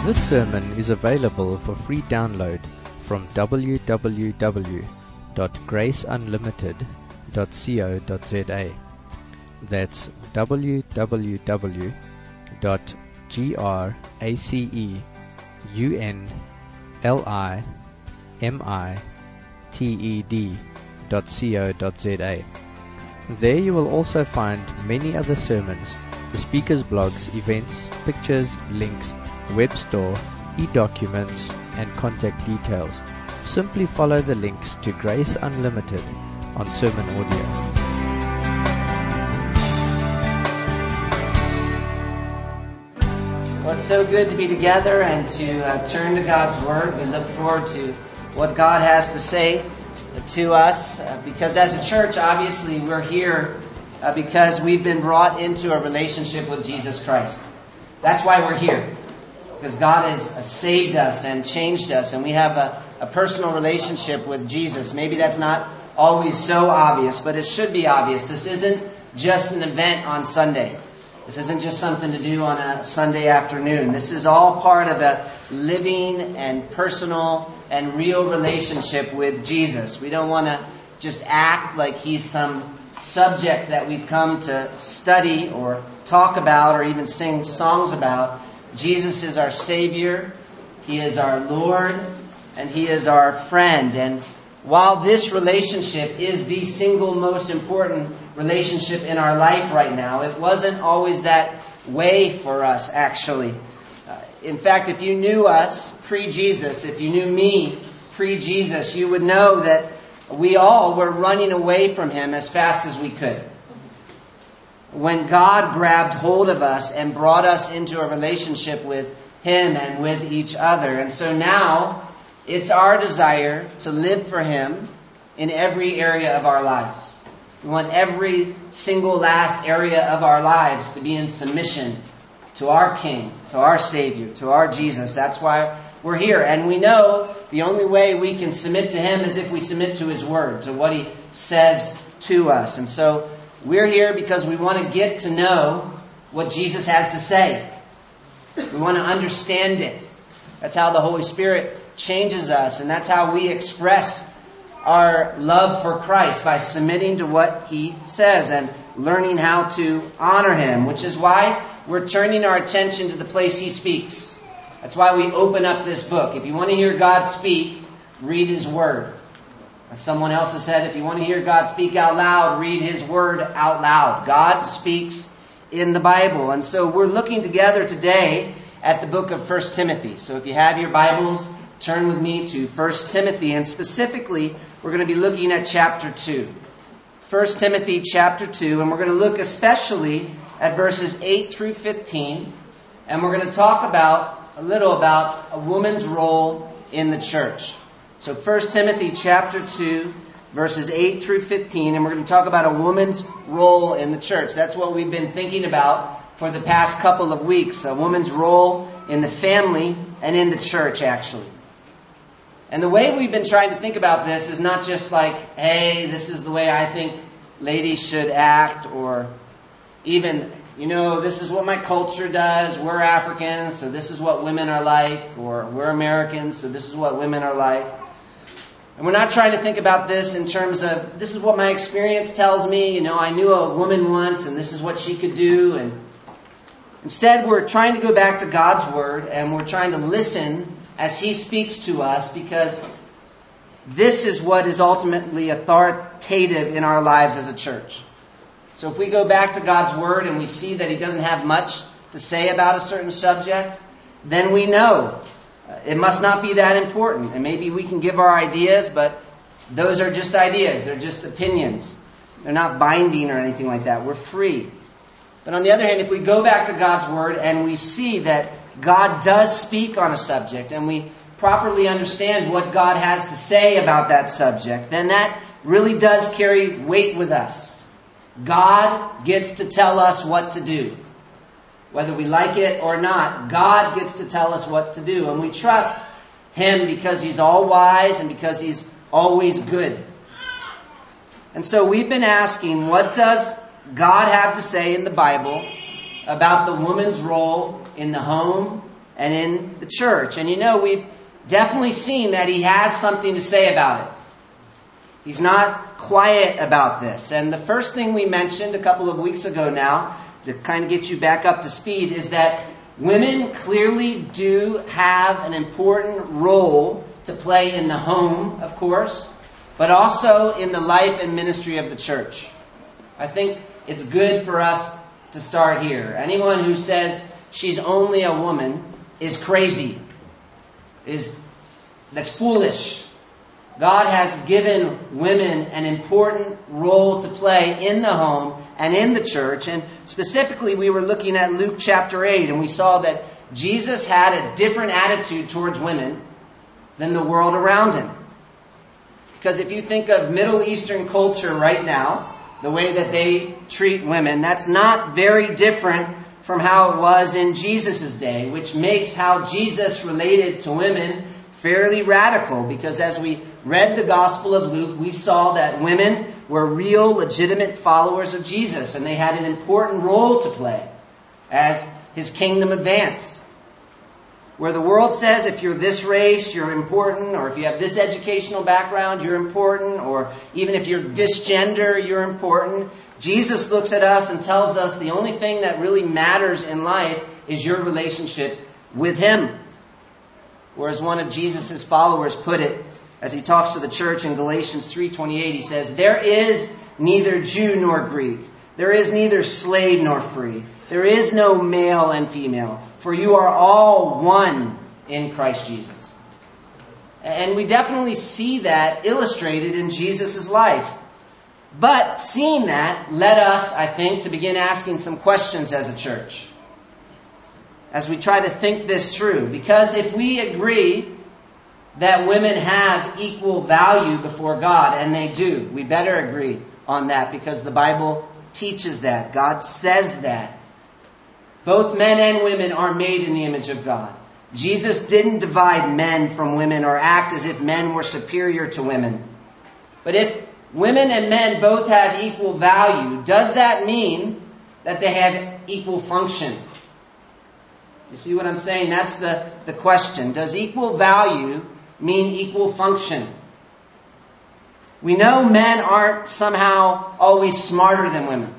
This sermon is available for free download from www.graceunlimited.co.za. That's www.graceunlimited.co.za. There you will also find many other sermons, the speakers' blogs, events, pictures, links, web store, e-documents, and contact details. Simply follow the links to Grace Unlimited on Sermon Audio. Well, it's so good to be together and to turn to God's Word. We look forward to what God has to say to us because as a church, obviously, we're here because we've been brought into a relationship with Jesus Christ. That's why we're here, because God has saved us and changed us, and we have a personal relationship with Jesus. Maybe that's not always so obvious, but it should be obvious. This isn't just an event on Sunday. This isn't just something to do on a Sunday afternoon. This is all part of a living and personal and real relationship with Jesus. We don't want to just act like He's some subject that we've come to study or talk about or even sing songs about. Jesus is our Savior, He is our Lord, and He is our friend. And while this relationship is the single most important relationship in our life right now, it wasn't always that way for us, actually. In fact, if you knew us pre-Jesus, if you knew me pre-Jesus, you would know that we all were running away from Him as fast as we could. When God grabbed hold of us and brought us into a relationship with Him and with each other. And so now it's our desire to live for Him in every area of our lives. We want every single last area of our lives to be in submission to our King, to our Savior, to our Jesus. That's why we're here. And we know the only way we can submit to Him is if we submit to His Word, to what He says to us. And so we're here because we want to get to know what Jesus has to say. We want to understand it. That's how the Holy Spirit changes us, and that's how we express our love for Christ, by submitting to what He says and learning how to honor Him, which is why we're turning our attention to the place He speaks. That's why we open up this book. If you want to hear God speak, read His Word. As someone else has said, if you want to hear God speak out loud, read His Word out loud. God speaks in the Bible. And so we're looking together today at the book of 1 Timothy. So if you have your Bibles, turn with me to 1 Timothy. And specifically, we're going to be looking at chapter 2. 1 Timothy chapter 2. And we're going to look especially at verses 8 through 15. And we're going to talk a little about a woman's role in the church. So 1 Timothy chapter 2, verses 8 through 15, and we're going to talk about a woman's role in the church. That's what we've been thinking about for the past couple of weeks, a woman's role in the family and in the church, actually. And the way we've been trying to think about this is not just like, hey, this is the way I think ladies should act, or even, this is what my culture does. We're Africans, so this is what women are like, or we're Americans, so this is what women are like. And we're not trying to think about this in terms of, this is what my experience tells me. I knew a woman once, and this is what she could do. And instead, we're trying to go back to God's Word, and we're trying to listen as He speaks to us, because this is what is ultimately authoritative in our lives as a church. So if we go back to God's Word and we see that He doesn't have much to say about a certain subject, then we know it must not be that important. And maybe we can give our ideas, but those are just ideas. They're just opinions. They're not binding or anything like that. We're free. But on the other hand, if we go back to God's Word and we see that God does speak on a subject, and we properly understand what God has to say about that subject, then that really does carry weight with us. God gets to tell us what to do. Whether we like it or not, God gets to tell us what to do. And we trust Him because He's all wise and because He's always good. And so we've been asking, what does God have to say in the Bible about the woman's role in the home, and in the church. And we've definitely seen that he has something to say about it. He's not quiet about this. And the first thing we mentioned a couple of weeks ago now, to kind of get you back up to speed, is that women clearly do have an important role to play in the home, of course, but also in the life and ministry of the church. I think it's good for us to start here. Anyone who says she's only a woman is crazy. That's foolish. God has given women an important role to play in the home and in the church. And specifically, we were looking at Luke chapter 8, and we saw that Jesus had a different attitude towards women than the world around him. Because if you think of Middle Eastern culture right now, the way that they treat women, that's not very different from how it was in Jesus' day, which makes how Jesus related to women fairly radical. Because as we read the Gospel of Luke, we saw that women were real, legitimate followers of Jesus, and they had an important role to play as his kingdom advanced. Where the world says if you're this race, you're important, or if you have this educational background, you're important, or even if you're this gender, you're important, Jesus looks at us and tells us the only thing that really matters in life is your relationship with him. Whereas one of Jesus' followers put it, as he talks to the church in Galatians 3:28, he says, "There is neither Jew nor Greek. There is neither slave nor free. There is no male and female, for you are all one in Christ Jesus." And we definitely see that illustrated in Jesus' life. But seeing that led us, I think, to begin asking some questions as a church, as we try to think this through. Because if we agree that women have equal value before God, and they do, we better agree on that, because the Bible teaches that. God says that. Both men and women are made in the image of God. Jesus didn't divide men from women or act as if men were superior to women. But if women and men both have equal value, does that mean that they have equal function? You see what I'm saying? That's the question. Does equal value mean equal function? We know men aren't somehow always smarter than women.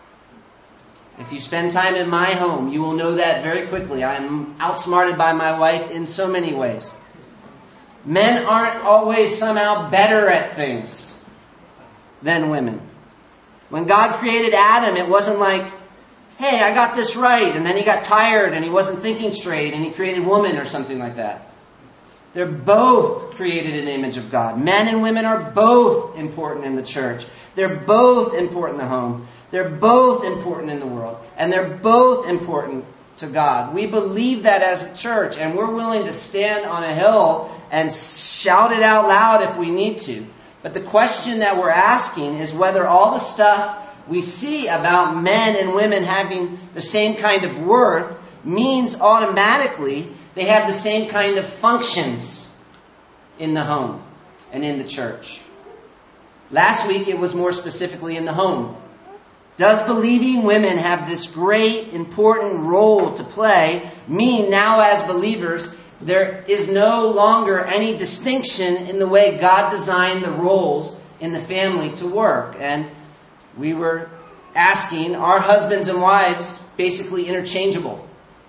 If you spend time in my home, you will know that very quickly. I am outsmarted by my wife in so many ways. Men aren't always somehow better at things than women. When God created Adam, it wasn't like, hey, I got this right, and then he got tired and he wasn't thinking straight and he created woman or something like that. They're both created in the image of God. Men and women are both important in the church. They're both important in the home. They're both important in the world. And they're both important to God. We believe that as a church, and we're willing to stand on a hill and shout it out loud if we need to. But the question that we're asking is whether all the stuff we see about men and women having the same kind of worth means automatically they have the same kind of functions in the home and in the church. Last week it was more specifically in the home. Does believing women have this great, important role to play mean now as believers there is no longer any distinction in the way God designed the roles in the family to work? And we were asking, are husbands and wives basically interchangeable?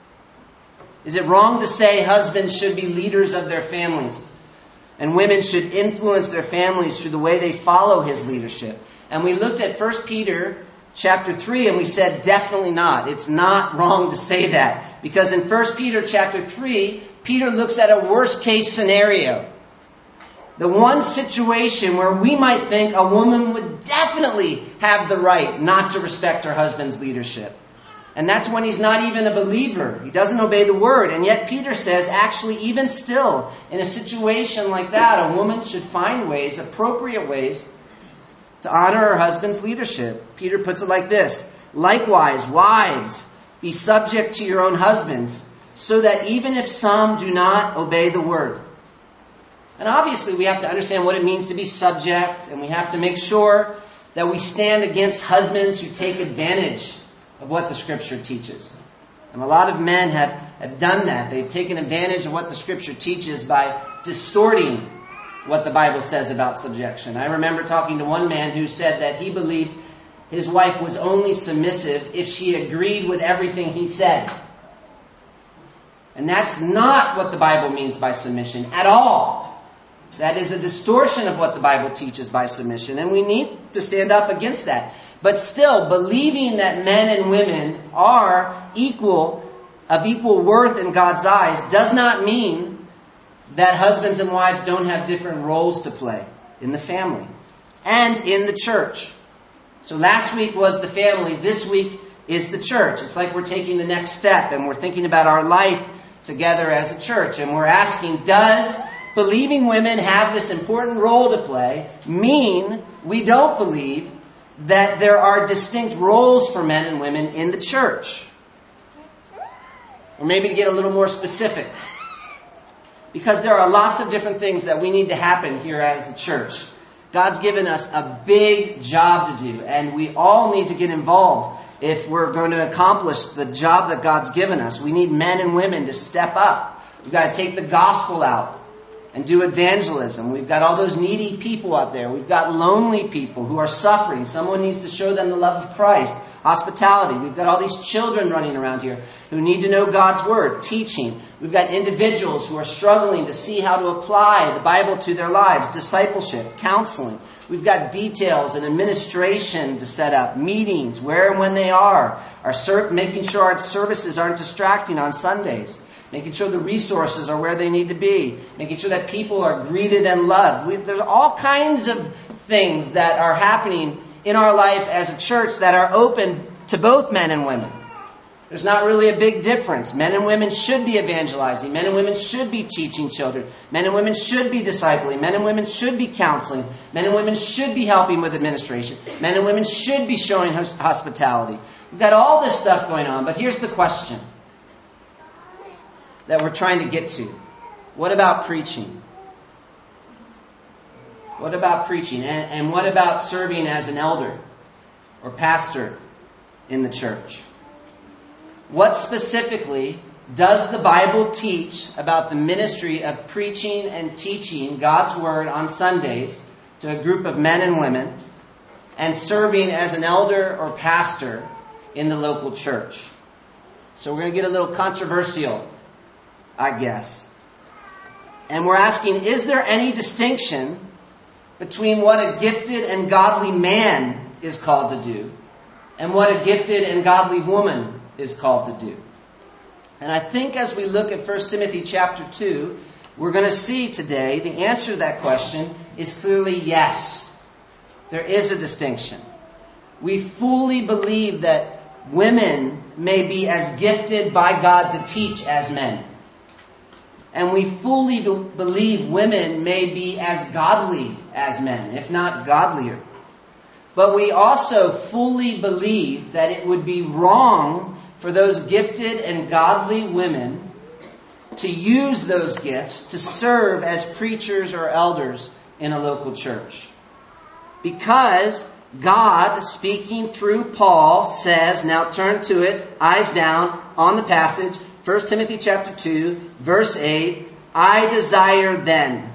Is it wrong to say husbands should be leaders of their families and women should influence their families through the way they follow his leadership? And we looked at 1 Peter chapter 3 and we said definitely not. It's not wrong to say that. Because in 1 Peter chapter 3, Peter looks at a worst case scenario. The one situation where we might think a woman would definitely have the right not to respect her husband's leadership. And that's when he's not even a believer. He doesn't obey the word. And yet Peter says, actually, even still, in a situation like that, a woman should find ways, appropriate ways, to honor her husband's leadership. Peter puts it like this: likewise, wives, be subject to your own husbands, so that even if some do not obey the word. And obviously we have to understand what it means to be subject, and we have to make sure that we stand against husbands who take advantage of what the Scripture teaches. And a lot of men have done that. They've taken advantage of what the Scripture teaches by distorting what the Bible says about subjection. I remember talking to one man who said that he believed his wife was only submissive if she agreed with everything he said. And that's not what the Bible means by submission at all. That is a distortion of what the Bible teaches by submission, and we need to stand up against that. But still, believing that men and women are of equal worth in God's eyes does not mean that husbands and wives don't have different roles to play in the family and in the church. So last week was the family, this week is the church. It's like we're taking the next step and we're thinking about our life together as a church, and we're asking, does believing women have this important role to play mean we don't believe that there are distinct roles for men and women in the church? Or maybe to get a little more specific, because there are lots of different things that we need to happen here as a church. God's given us a big job to do, and we all need to get involved if we're going to accomplish the job that God's given us. We need men and women to step up. We've got to take the gospel out and do evangelism. We've got all those needy people out there. We've got lonely people who are suffering. Someone needs to show them the love of Christ. Hospitality. We've got all these children running around here who need to know God's Word. Teaching. We've got individuals who are struggling to see how to apply the Bible to their lives. Discipleship. Counseling. We've got details and administration to set up. Meetings. Where and when they are. Making sure our services aren't distracting on Sundays. Making sure the resources are where they need to be. Making sure that people are greeted and loved. There's all kinds of things that are happening in our life as a church that are open to both men and women. There's not really a big difference. Men and women should be evangelizing. Men and women should be teaching children. Men and women should be discipling. Men and women should be counseling. Men and women should be helping with administration. Men and women should be showing hospitality. We've got all this stuff going on, but here's the question that we're trying to get to. What about preaching? What about preaching? And what about serving as an elder or pastor in the church? What specifically does the Bible teach about the ministry of preaching and teaching God's Word on Sundays to a group of men and women, and serving as an elder or pastor in the local church? So we're going to get a little controversial, I guess. And we're asking, is there any distinction between what a gifted and godly man is called to do and what a gifted and godly woman is called to do? And I think as we look at 1 Timothy chapter 2, we're going to see today the answer to that question is clearly yes. There is a distinction. We fully believe that women may be as gifted by God to teach as men. And we fully believe women may be as godly as men, if not godlier. But we also fully believe that it would be wrong for those gifted and godly women to use those gifts to serve as preachers or elders in a local church. Because God, speaking through Paul, says, now turn to it, eyes down on the passage, 1 Timothy chapter 2, verse 8, I desire then,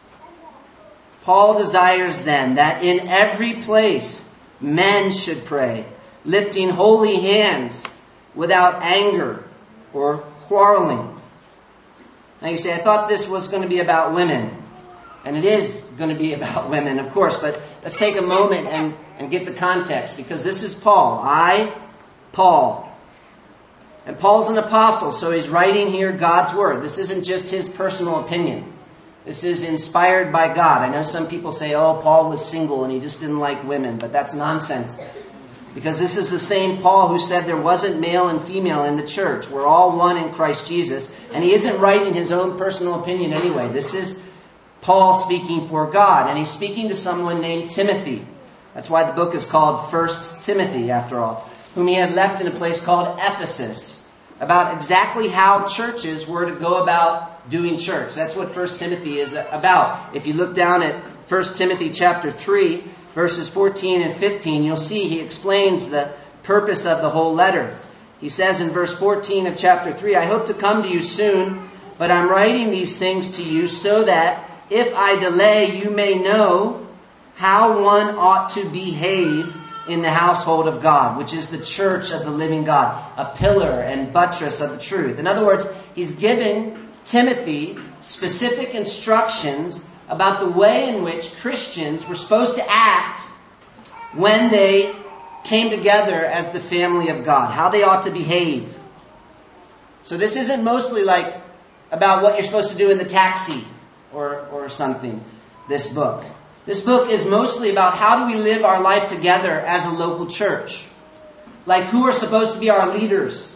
Paul desires then, that in every place men should pray, lifting holy hands without anger or quarreling. Now you say, I thought this was going to be about women. And it is going to be about women, of course, but let's take a moment and get the context, because this is Paul. Paul. And Paul's an apostle, so he's writing here God's Word. This isn't just his personal opinion. This is inspired by God. I know some people say, oh, Paul was single and he just didn't like women, but that's nonsense. Because this is the same Paul who said there wasn't male and female in the church. We're all one in Christ Jesus. And he isn't writing his own personal opinion anyway. This is Paul speaking for God. And he's speaking to someone named Timothy. That's why the book is called 1 Timothy, after all, whom he had left in a place called Ephesus, about exactly how churches were to go about doing church. That's what 1 Timothy is about. If you look down at 1 Timothy chapter 3, verses 14 and 15, you'll see he explains the purpose of the whole letter. He says in verse 14 of chapter 3, I hope to come to you soon, but I'm writing these things to you so that if I delay, you may know how one ought to behave in the household of God, which is the church of the living God, a pillar and buttress of the truth. In other words, he's given Timothy specific instructions about the way in which Christians were supposed to act when they came together as the family of God, how they ought to behave. So this isn't mostly like about what you're supposed to do in the taxi or something, this book. This book is mostly about how do we live our life together as a local church. Like who are supposed to be our leaders.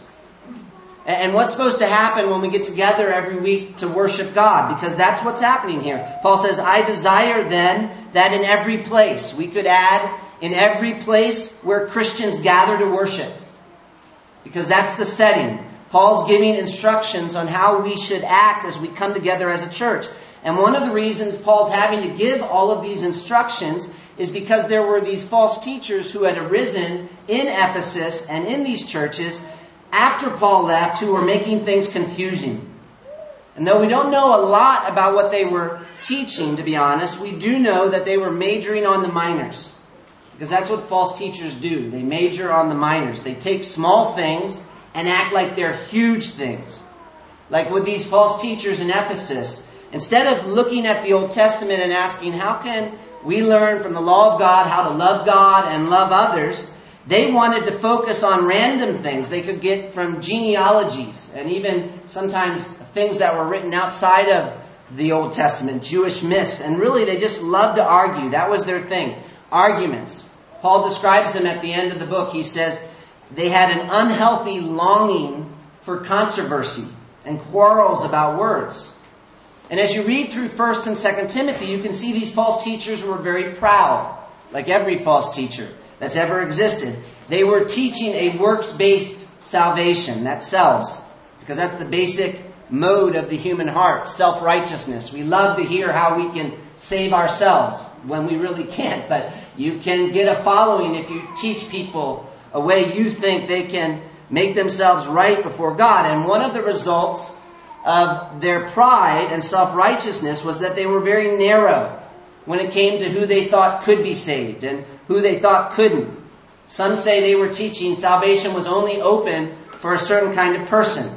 And what's supposed to happen when we get together every week to worship God. Because that's what's happening here. Paul says, I desire then that in every place. We could add in every place where Christians gather to worship. Because that's the setting. Paul's giving instructions on how we should act as we come together as a church. And one of the reasons Paul's having to give all of these instructions is because there were these false teachers who had arisen in Ephesus and in these churches after Paul left who were making things confusing. And though we don't know a lot about what they were teaching, to be honest, we do know that they were majoring on the minors. Because that's what false teachers do. They major on the minors. They take small things and act like they're huge things. Like with these false teachers in Ephesus, instead of looking at the Old Testament and asking, how can we learn from the law of God how to love God and love others, they wanted to focus on random things they could get from genealogies and even sometimes things that were written outside of the Old Testament, Jewish myths. And really they just loved to argue. That was their thing. Arguments. Paul describes them at the end of the book. He says they had an unhealthy longing for controversy and quarrels about words. And as you read through 1 and 2 Timothy, you can see these false teachers were very proud, like every false teacher that's ever existed. They were teaching a works-based salvation that sells, because that's the basic mode of the human heart, self-righteousness. We love to hear how we can save ourselves when we really can't, but you can get a following if you teach people a way you think they can make themselves right before God. And one of the results of their pride and self-righteousness was that they were very narrow when it came to who they thought could be saved and who they thought couldn't. Some say they were teaching salvation was only open for a certain kind of person.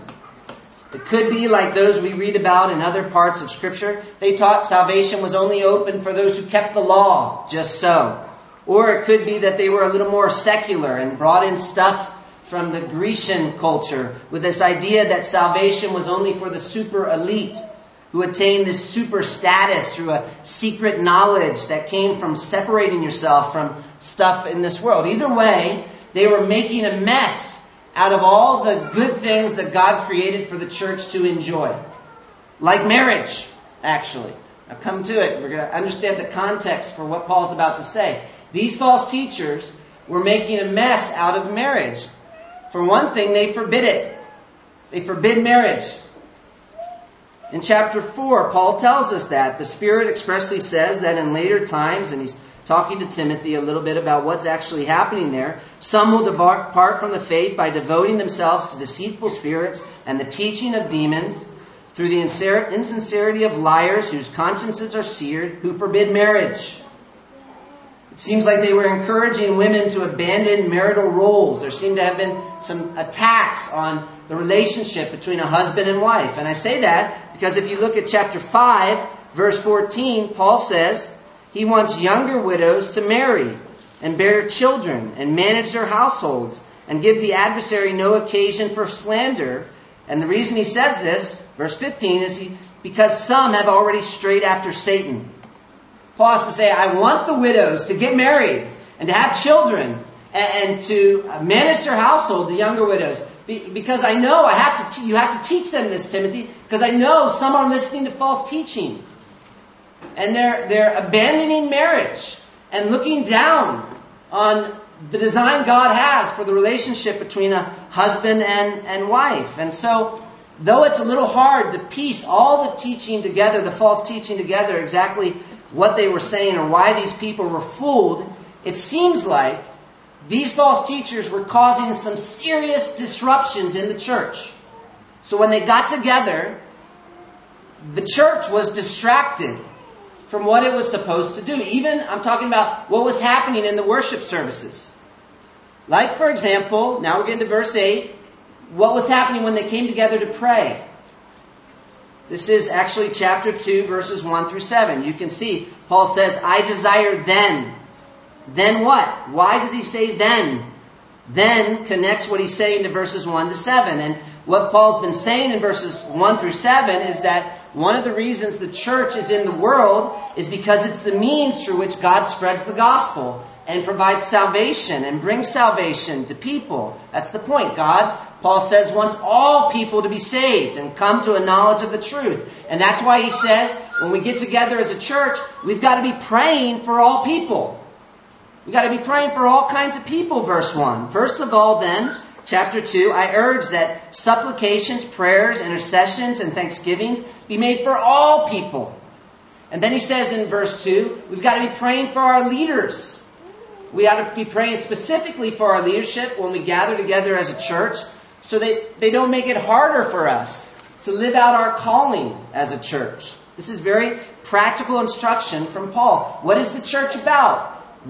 It could be like those we read about in other parts of Scripture. They taught salvation was only open for those who kept the law, just so. Or it could be that they were a little more secular and brought in stuff from the Grecian culture with this idea that salvation was only for the super elite who attained this super status through a secret knowledge that came from separating yourself from stuff in this world. Either way, they were making a mess out of all the good things that God created for the church to enjoy. Like marriage, actually. Now come to it. We're going to understand the context for what Paul's about to say. These false teachers were making a mess out of marriage. For one thing, they forbid it. They forbid marriage. In chapter 4, Paul tells us that. The Spirit expressly says that in later times, and he's talking to Timothy a little bit about what's actually happening there, some will depart from the faith by devoting themselves to deceitful spirits and the teaching of demons, through the insincerity of liars whose consciences are seared, who forbid marriage. It seems like they were encouraging women to abandon marital roles. There seemed to have been some attacks on the relationship between a husband and wife. And I say that because if you look at chapter 5, verse 14, Paul says he wants younger widows to marry and bear children and manage their households and give the adversary no occasion for slander. And the reason he says this, verse 15, is because some have already strayed after Satan. Paul has to say, I want the widows to get married and to have children and to manage their household, the younger widows. Because I know you have to teach them this, Timothy, because I know some are listening to false teaching. And they're abandoning marriage and looking down on the design God has for the relationship between a husband and wife. And so, though it's a little hard to piece all the teaching together, the false teaching together, exactly what they were saying or why these people were fooled, it seems like these false teachers were causing some serious disruptions in the church. So when they got together, the church was distracted from what it was supposed to do. Even, I'm talking about what was happening in the worship services. Like, for example, now we're getting to verse 8, what was happening when they came together to pray. This is actually chapter 2, verses 1 through 7. You can see, Paul says, I desire then. Then what? Why does he say then? Then connects what he's saying to verses 1 to 7. And what Paul's been saying in verses 1 through 7 is that one of the reasons the church is in the world is because it's the means through which God spreads the gospel and provides salvation and brings salvation to people. That's the point. God, Paul says, wants all people to be saved and come to a knowledge of the truth. And that's why he says, when we get together as a church, we've got to be praying for all people. We've got to be praying for all kinds of people, verse 1. First of all, then, chapter 2, I urge that supplications, prayers, intercessions, and thanksgivings be made for all people. And then he says in verse 2, we've got to be praying for our leaders. We ought to be praying specifically for our leadership when we gather together as a church so that they don't make it harder for us to live out our calling as a church. This is very practical instruction from Paul. What is the church about?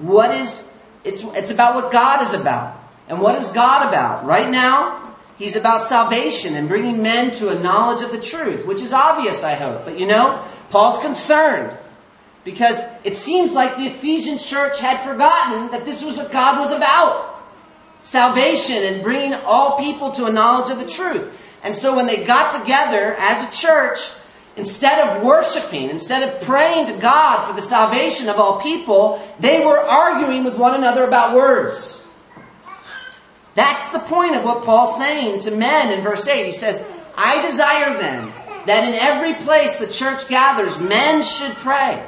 It's about what God is about. And what is God about? Right now, He's about salvation and bringing men to a knowledge of the truth, which is obvious, I hope. But Paul's concerned because it seems like the Ephesian church had forgotten that this was what God was about. Salvation and bringing all people to a knowledge of the truth. And so when they got together as a church, instead of worshiping, instead of praying to God for the salvation of all people, they were arguing with one another about words. That's the point of what Paul's saying to men in verse 8. He says, I desire then that in every place the church gathers, men should pray.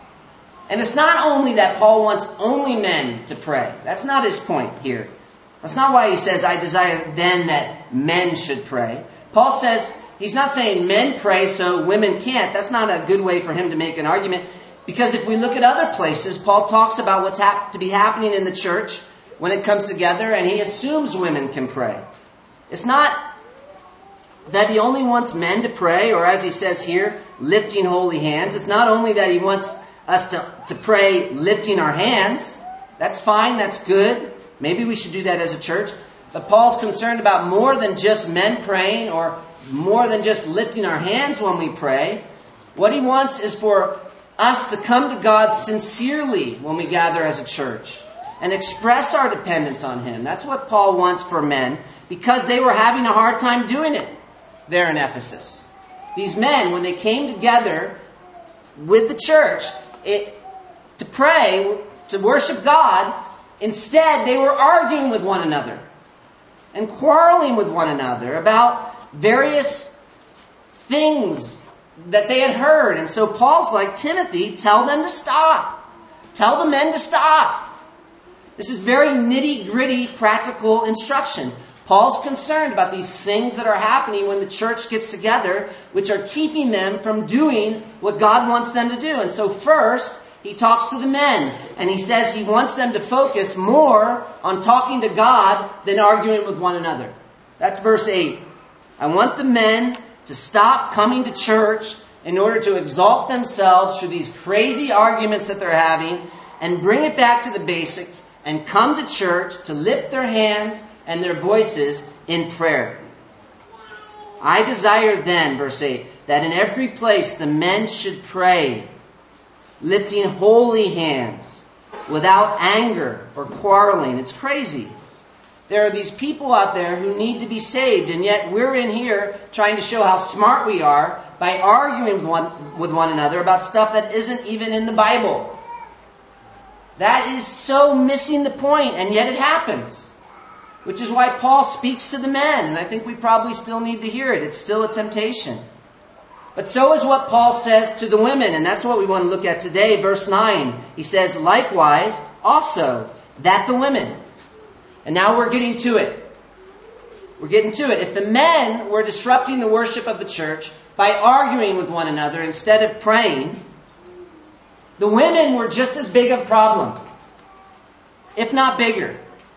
And it's not only that Paul wants only men to pray. That's not his point here. That's not why he says, I desire then that men should pray. Paul says, he's not saying men pray so women can't. That's not a good way for him to make an argument. Because if we look at other places, Paul talks about what's to be happening in the church when it comes together, and he assumes women can pray. It's not that he only wants men to pray, or as he says here, lifting holy hands. It's not only that he wants us to pray lifting our hands. That's fine, that's good. Maybe we should do that as a church. But Paul's concerned about more than just men praying or more than just lifting our hands when we pray. What he wants is for us to come to God sincerely when we gather as a church and express our dependence on Him. That's what Paul wants for men because they were having a hard time doing it there in Ephesus. These men, when they came together with the church to pray, to worship God, instead they were arguing with one another and quarreling with one another about various things that they had heard. And so Paul's like, Timothy, tell them to stop. Tell the men to stop. This is very nitty-gritty practical instruction. Paul's concerned about these things that are happening when the church gets together, which are keeping them from doing what God wants them to do. And so first, he talks to the men, and he says he wants them to focus more on talking to God than arguing with one another. That's verse 8. I want the men to stop coming to church in order to exalt themselves through these crazy arguments that they're having and bring it back to the basics and come to church to lift their hands and their voices in prayer. I desire then, verse 8, that in every place the men should pray, lifting holy hands, without anger or quarreling. It's crazy. There are these people out there who need to be saved, and yet we're in here trying to show how smart we are by arguing with one another about stuff that isn't even in the Bible. That is so missing the point, and yet it happens. Which is why Paul speaks to the men, and I think we probably still need to hear it. It's still a temptation. But so is what Paul says to the women, and that's what we want to look at today. Verse 9, he says, likewise, also, that the women. And now we're getting to it. We're getting to it. If the men were disrupting the worship of the church by arguing with one another instead of praying, the women were just as big of a problem, if not bigger.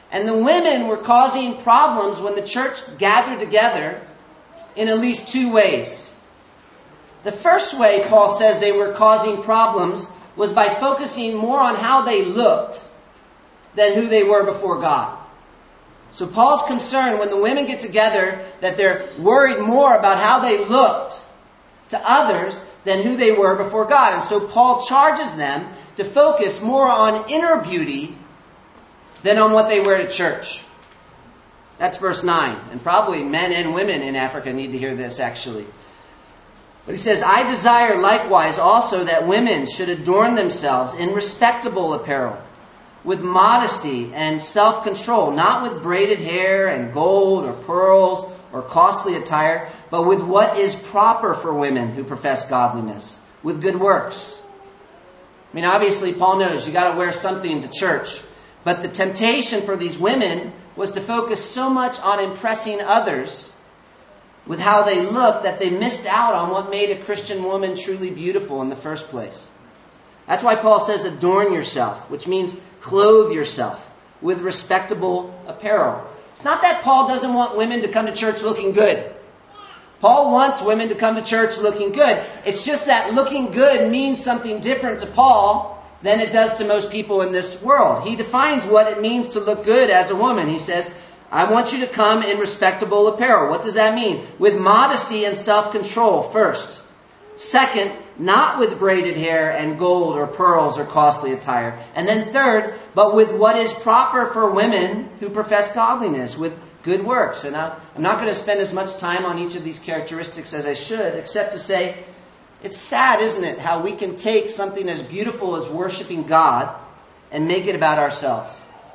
And the women were causing problems when the church gathered together in at least two ways. The first way Paul says they were causing problems was by focusing more on how they looked than who they were before God. So Paul's concerned when the women get together that they're worried more about how they looked to others than who they were before God. And so Paul charges them to focus more on inner beauty than on what they wear to church. That's verse 9. And probably men and women in Africa need to hear this actually. But he says, I desire likewise also that women should adorn themselves in respectable apparel, with modesty and self-control, not with braided hair and gold or pearls or costly attire, but with what is proper for women who profess godliness, with good works. I mean, obviously, Paul knows you got to wear something to church. But the temptation for these women was to focus so much on impressing others with how they looked that they missed out on what made a Christian woman truly beautiful in the first place. That's why Paul says adorn yourself, which means clothe yourself with respectable apparel. It's not that Paul doesn't want women to come to church looking good. Paul wants women to come to church looking good. It's just that looking good means something different to Paul than it does to most people in this world. He defines what it means to look good as a woman. He says, I want you to come in respectable apparel. What does that mean? With modesty and self-control first. Second, not with braided hair and gold or pearls or costly attire. And then third, but with what is proper for women who profess godliness, with good works. And I'm not going to spend as much time on each of these characteristics as I should, except to say, it's sad, isn't it, how we can take something as beautiful as worshiping God and make it about ourselves.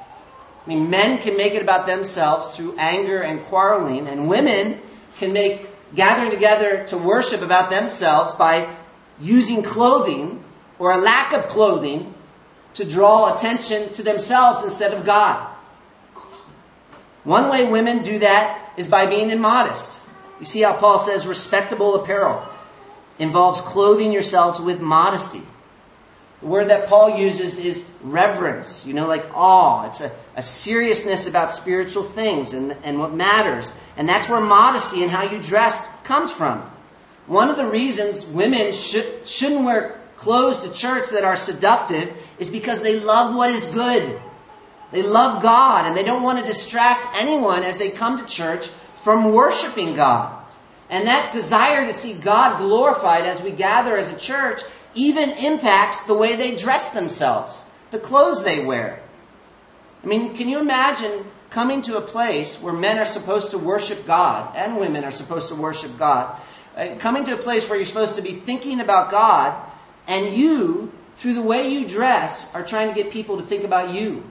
I mean, men can make it about themselves through anger and quarreling, and women can make gathering together to worship about themselves by using clothing or a lack of clothing to draw attention to themselves instead of God. One way women do that is by being immodest. You see how Paul says respectable apparel involves clothing yourselves with modesty. The word that Paul uses is reverence, like awe. It's a seriousness about spiritual things and what matters. And that's where modesty and how you dress comes from. One of the reasons women shouldn't wear clothes to church that are seductive is because they love what is good. They love God, and they don't want to distract anyone as they come to church from worshiping God. And that desire to see God glorified as we gather as a church even impacts the way they dress themselves, the clothes they wear. I mean, can you imagine coming to a place where men are supposed to worship God and women are supposed to worship God, coming to a place where you're supposed to be thinking about God, and you, through the way you dress, are trying to get people to think about you?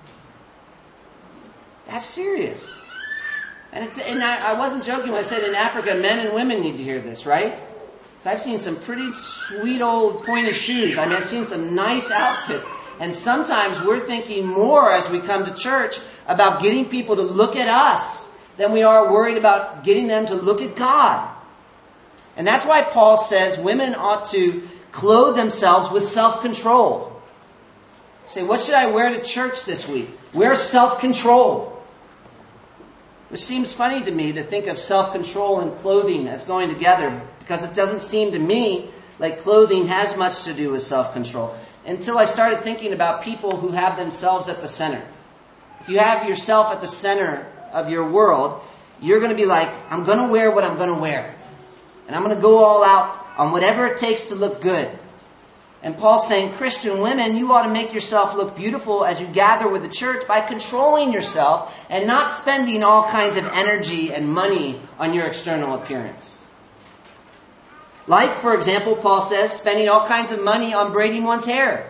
That's serious. And I wasn't joking when I said in Africa, men and women need to hear this, right? So I've seen some pretty sweet old pointy shoes. I've seen some nice outfits. And sometimes we're thinking more as we come to church about getting people to look at us than we are worried about getting them to look at God. And that's why Paul says women ought to clothe themselves with self-control. Say, what should I wear to church this week? Wear self-control. Which seems funny to me to think of self-control and clothing as going together, because it doesn't seem to me like clothing has much to do with self-control. Until I started thinking about people who have themselves at the center. If you have yourself at the center of your world, you're going to be like, I'm going to wear what I'm going to wear. And I'm going to go all out on whatever it takes to look good. And Paul's saying, Christian women, you ought to make yourself look beautiful as you gather with the church by controlling yourself and not spending all kinds of energy and money on your external appearance. Like, for example, Paul says, spending all kinds of money on braiding one's hair.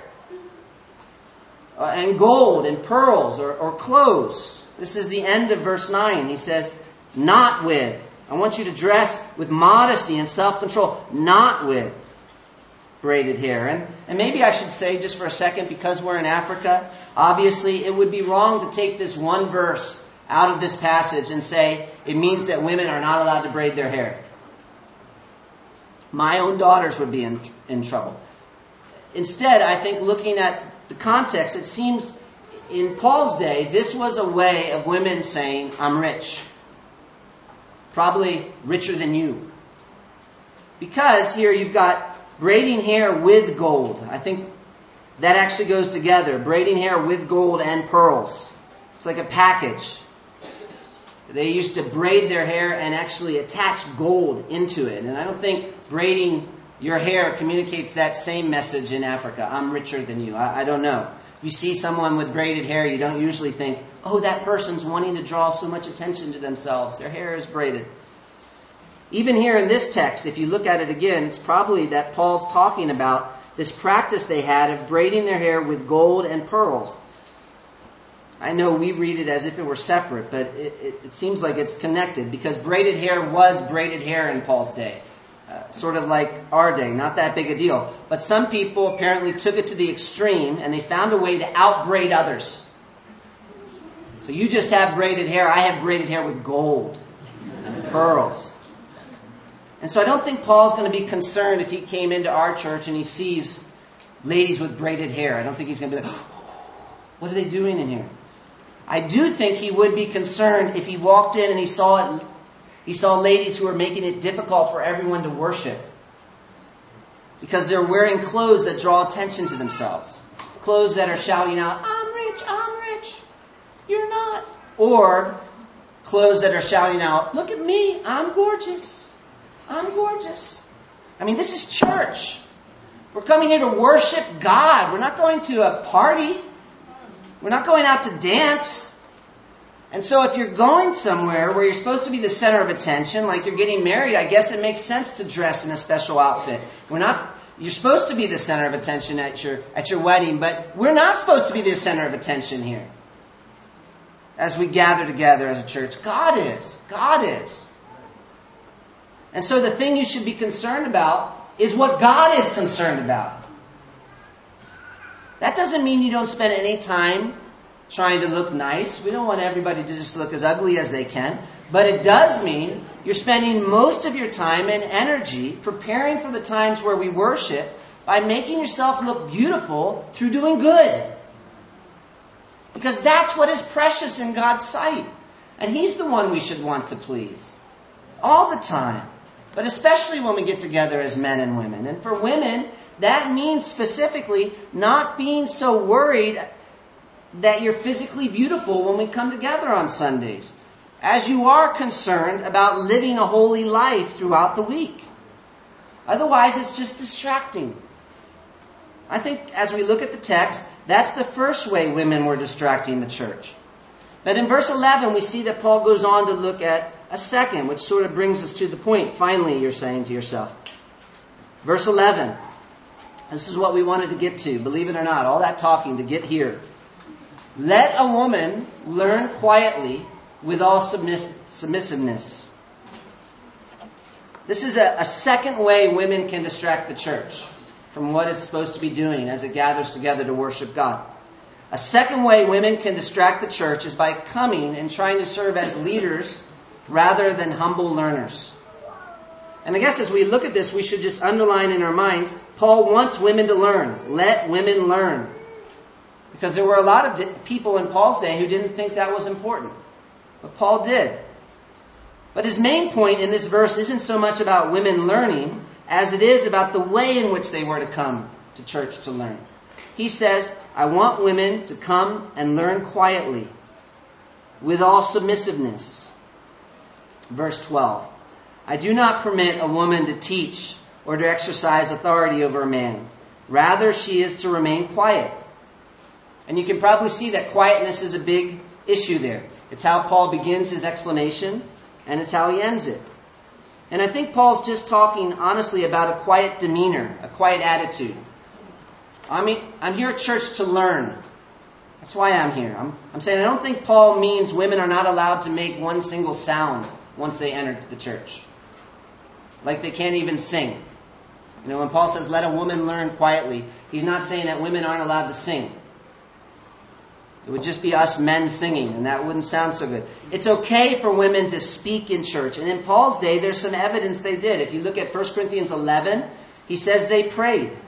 And gold and pearls or clothes. This is the end of verse 9. He says, not with. I want you to dress with modesty and self-control. Not with braided hair. And maybe I should say just for a second, because we're in Africa, obviously it would be wrong to take this one verse out of this passage and say it means that women are not allowed to braid their hair. My own daughters would be in trouble. Instead, I think looking at the context, it seems in Paul's day, this was a way of women saying, I'm rich. Probably richer than you. Because here you've got braiding hair with gold. I think that actually goes together. Braiding hair with gold and pearls. It's like a package. They used to braid their hair and actually attach gold into it. And I don't think braiding your hair communicates that same message in Africa. I'm richer than you. I don't know. If you see someone with braided hair, you don't usually think, oh, that person's wanting to draw so much attention to themselves. Their hair is braided. Even here in this text, if you look at it again, it's probably that Paul's talking about this practice they had of braiding their hair with gold and pearls. I know we read it as if it were separate, but it seems like it's connected because braided hair was braided hair in Paul's day. Sort of like our day, not that big a deal. But some people apparently took it to the extreme and they found a way to outbraid others. So you just have braided hair. I have braided hair with gold and pearls. And so I don't think Paul's going to be concerned if he came into our church and he sees ladies with braided hair. I don't think he's going to be like, what are they doing in here? I do think he would be concerned if he walked in and he saw ladies who were making it difficult for everyone to worship. Because they're wearing clothes that draw attention to themselves. Clothes that are shouting out, I'm rich, you're not. Or clothes that are shouting out, look at me, I'm gorgeous. I'm gorgeous. I mean, this is church. We're coming here to worship God. We're not going to a party. We're not going out to dance. And so if you're going somewhere where you're supposed to be the center of attention, like you're getting married, I guess it makes sense to dress in a special outfit. You're supposed to be the center of attention at your wedding, but we're not supposed to be the center of attention here. As we gather together as a church. God is. God is. And so the thing you should be concerned about is what God is concerned about. That doesn't mean you don't spend any time trying to look nice. We don't want everybody to just look as ugly as they can. But it does mean you're spending most of your time and energy preparing for the times where we worship by making yourself look beautiful through doing good. Because that's what is precious in God's sight. And He's the one we should want to please. All the time. But especially when we get together as men and women. And for women, that means specifically not being so worried that you're physically beautiful when we come together on Sundays. As you are concerned about living a holy life throughout the week. Otherwise, it's just distracting. I think as we look at the text, that's the first way women were distracting the church. But in verse 11, we see that Paul goes on to look at a second, which sort of brings us to the point. Finally, you're saying to yourself. Verse 11. This is what we wanted to get to, believe it or not. All that talking to get here. Let a woman learn quietly with all submissiveness. This is a second way women can distract the church from what it's supposed to be doing as it gathers together to worship God. A second way women can distract the church is by coming and trying to serve as leaders rather than humble learners. And I guess as we look at this, we should just underline in our minds, Paul wants women to learn. Let women learn. Because there were a lot of people in Paul's day who didn't think that was important. But Paul did. But his main point in this verse isn't so much about women learning as it is about the way in which they were to come to church to learn. He says, I want women to come and learn quietly with all submissiveness. Verse 12. I do not permit a woman to teach or to exercise authority over a man. Rather, she is to remain quiet. And you can probably see that quietness is a big issue there. It's how Paul begins his explanation, and it's how he ends it. And I think Paul's just talking honestly about a quiet demeanor, a quiet attitude. I'm here at church to learn. That's why I'm here. I'm saying I don't think Paul means women are not allowed to make one single sound once they enter the church. Like they can't even sing. You know, when Paul says, let a woman learn quietly, he's not saying that women aren't allowed to sing. It would just be us men singing, and that wouldn't sound so good. It's okay for women to speak in church. And in Paul's day, there's some evidence they did. If you look at 1 Corinthians 11, he says they prayed.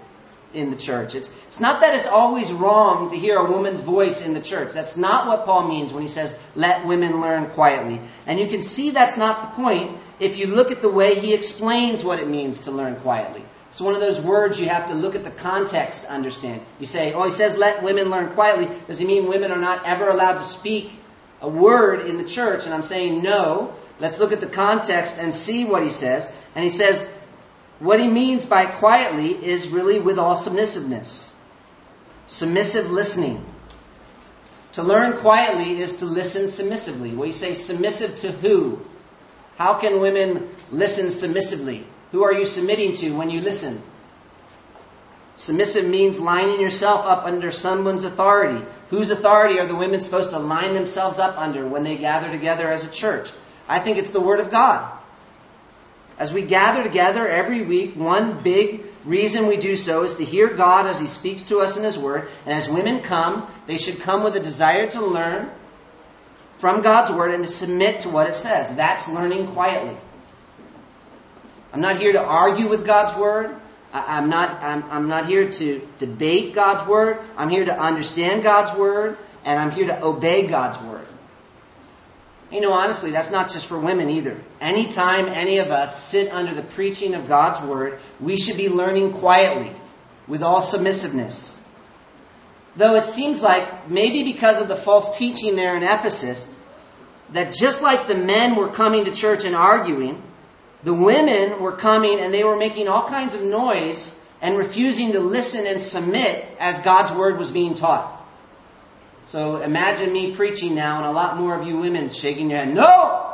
in the church. It's not that it's always wrong to hear a woman's voice in the church. That's not what Paul means when he says, let women learn quietly. And you can see that's not the point if you look at the way he explains what it means to learn quietly. It's one of those words you have to look at the context to understand. You say, he says let women learn quietly. Does he mean women are not ever allowed to speak a word in the church? And I'm saying no. Let's look at the context and see what he says. And he says, what he means by quietly is really with all submissiveness. Submissive listening. To learn quietly is to listen submissively. Well, you say submissive to who? How can women listen submissively? Who are you submitting to when you listen? Submissive means lining yourself up under someone's authority. Whose authority are the women supposed to line themselves up under when they gather together as a church? I think it's the Word of God. As we gather together every week, one big reason we do so is to hear God as He speaks to us in His Word. And as women come, they should come with a desire to learn from God's Word and to submit to what it says. That's learning quietly. I'm not here to argue with God's Word. I'm not here to debate God's Word. I'm here to understand God's Word, and I'm here to obey God's Word. Honestly, that's not just for women either. Anytime any of us sit under the preaching of God's Word, we should be learning quietly, with all submissiveness. Though it seems like, maybe because of the false teaching there in Ephesus, that just like the men were coming to church and arguing, the women were coming and they were making all kinds of noise and refusing to listen and submit as God's Word was being taught. So imagine me preaching now and a lot more of you women shaking your head. No!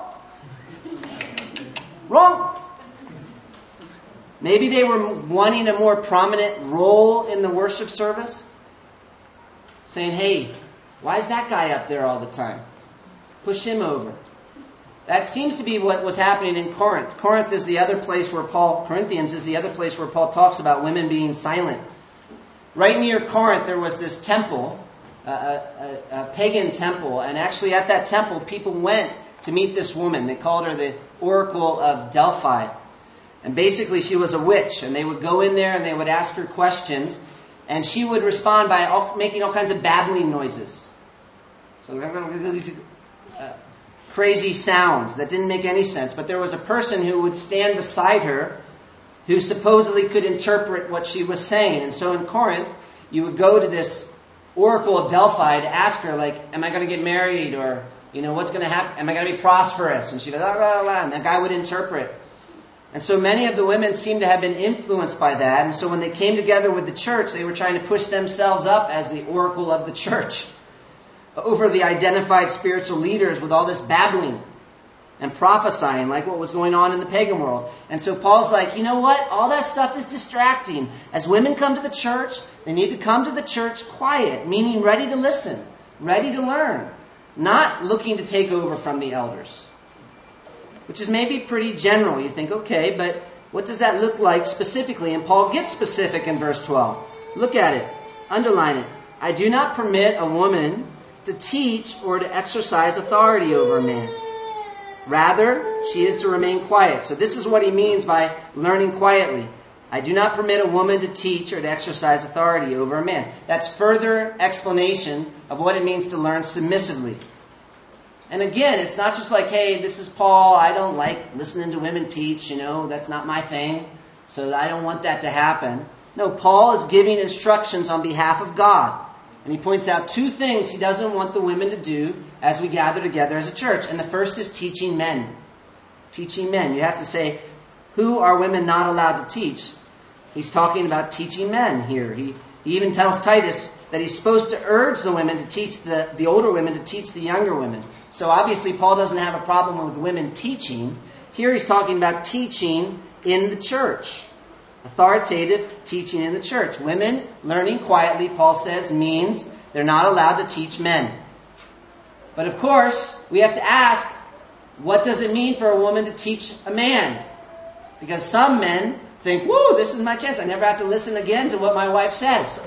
Wrong! Maybe they were wanting a more prominent role in the worship service. Saying, hey, why is that guy up there all the time? Push him over. That seems to be what was happening in Corinth. Corinthians is the other place where Paul talks about women being silent. Right near Corinth there was this temple, a pagan temple, and actually at that temple people went to meet this woman. They called her the Oracle of Delphi. And basically she was a witch, and they would go in there and they would ask her questions, and she would respond by making all kinds of babbling noises. So crazy sounds that didn't make any sense. But there was a person who would stand beside her who supposedly could interpret what she was saying. And so in Corinth, you would go to this Oracle of Delphi to ask her, like, am I going to get married? Or, what's going to happen? Am I going to be prosperous? And she goes, blah, blah, blah. And the guy would interpret. And so many of the women seem to have been influenced by that. And so when they came together with the church, they were trying to push themselves up as the oracle of the church over the identified spiritual leaders with all this babbling and prophesying like what was going on in the pagan world. And so Paul's like, you know what? All that stuff is distracting. As women come to the church, they need to come to the church quiet, meaning ready to listen, ready to learn, not looking to take over from the elders. Which is maybe pretty general. You think, okay, but what does that look like specifically? And Paul gets specific in verse 12. Look at it. Underline it. I do not permit a woman to teach or to exercise authority over a man. Rather, she is to remain quiet. So this is what he means by learning quietly. I do not permit a woman to teach or to exercise authority over a man. That's further explanation of what it means to learn submissively. And again, it's not just like, hey, this is Paul. I don't like listening to women teach. That's not my thing. So I don't want that to happen. No, Paul is giving instructions on behalf of God. And he points out two things he doesn't want the women to do as we gather together as a church. And the first is teaching men. Teaching men. You have to say, who are women not allowed to teach? He's talking about teaching men here. He even tells Titus that he's supposed to urge the women to teach the older women to teach the younger women. So obviously Paul doesn't have a problem with women teaching. Here he's talking about teaching in the church. Authoritative teaching in the church. Women learning quietly, Paul says, means they're not allowed to teach men. But of course, we have to ask, what does it mean for a woman to teach a man? Because some men think, whoa, this is my chance. I never have to listen again to what my wife says.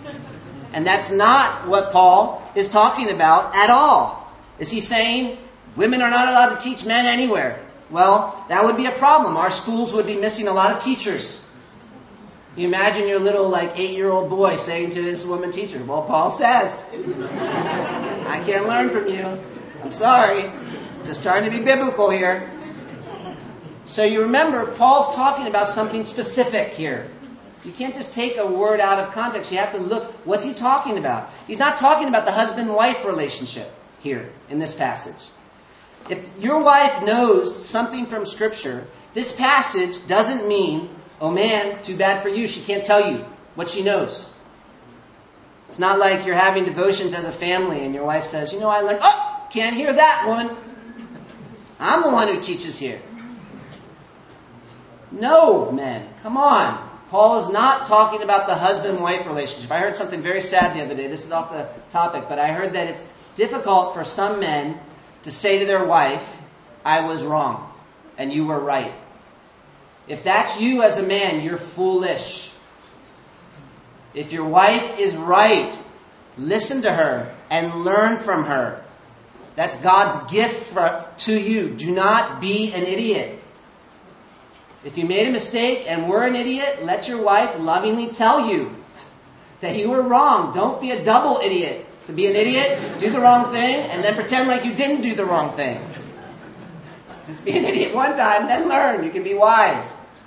And that's not what Paul is talking about at all. Is he saying women are not allowed to teach men anywhere? Well, that would be a problem. Our schools would be missing a lot of teachers. You imagine your little 8-year-old boy saying to this woman teacher, well, Paul says, I can't learn from you. I'm sorry. Just trying to be biblical here. So you remember, Paul's talking about something specific here. You can't just take a word out of context. You have to look, what's he talking about? He's not talking about the husband-wife relationship here in this passage. If your wife knows something from Scripture, this passage doesn't mean, oh man, too bad for you, she can't tell you what she knows. It's not like you're having devotions as a family and your wife says, I learned, can't hear that, woman. I'm the one who teaches here. No, men, come on. Paul is not talking about the husband-wife relationship. I heard something very sad the other day. This is off the topic, but I heard that it's difficult for some men to say to their wife, I was wrong and you were right. If that's you as a man, you're foolish. If your wife is right, listen to her and learn from her. That's God's gift to you. Do not be an idiot. If you made a mistake and were an idiot, let your wife lovingly tell you that you were wrong. Don't be a double idiot. To be an idiot, do the wrong thing, and then pretend like you didn't do the wrong thing. Just be an idiot one time, then learn. You can be wise.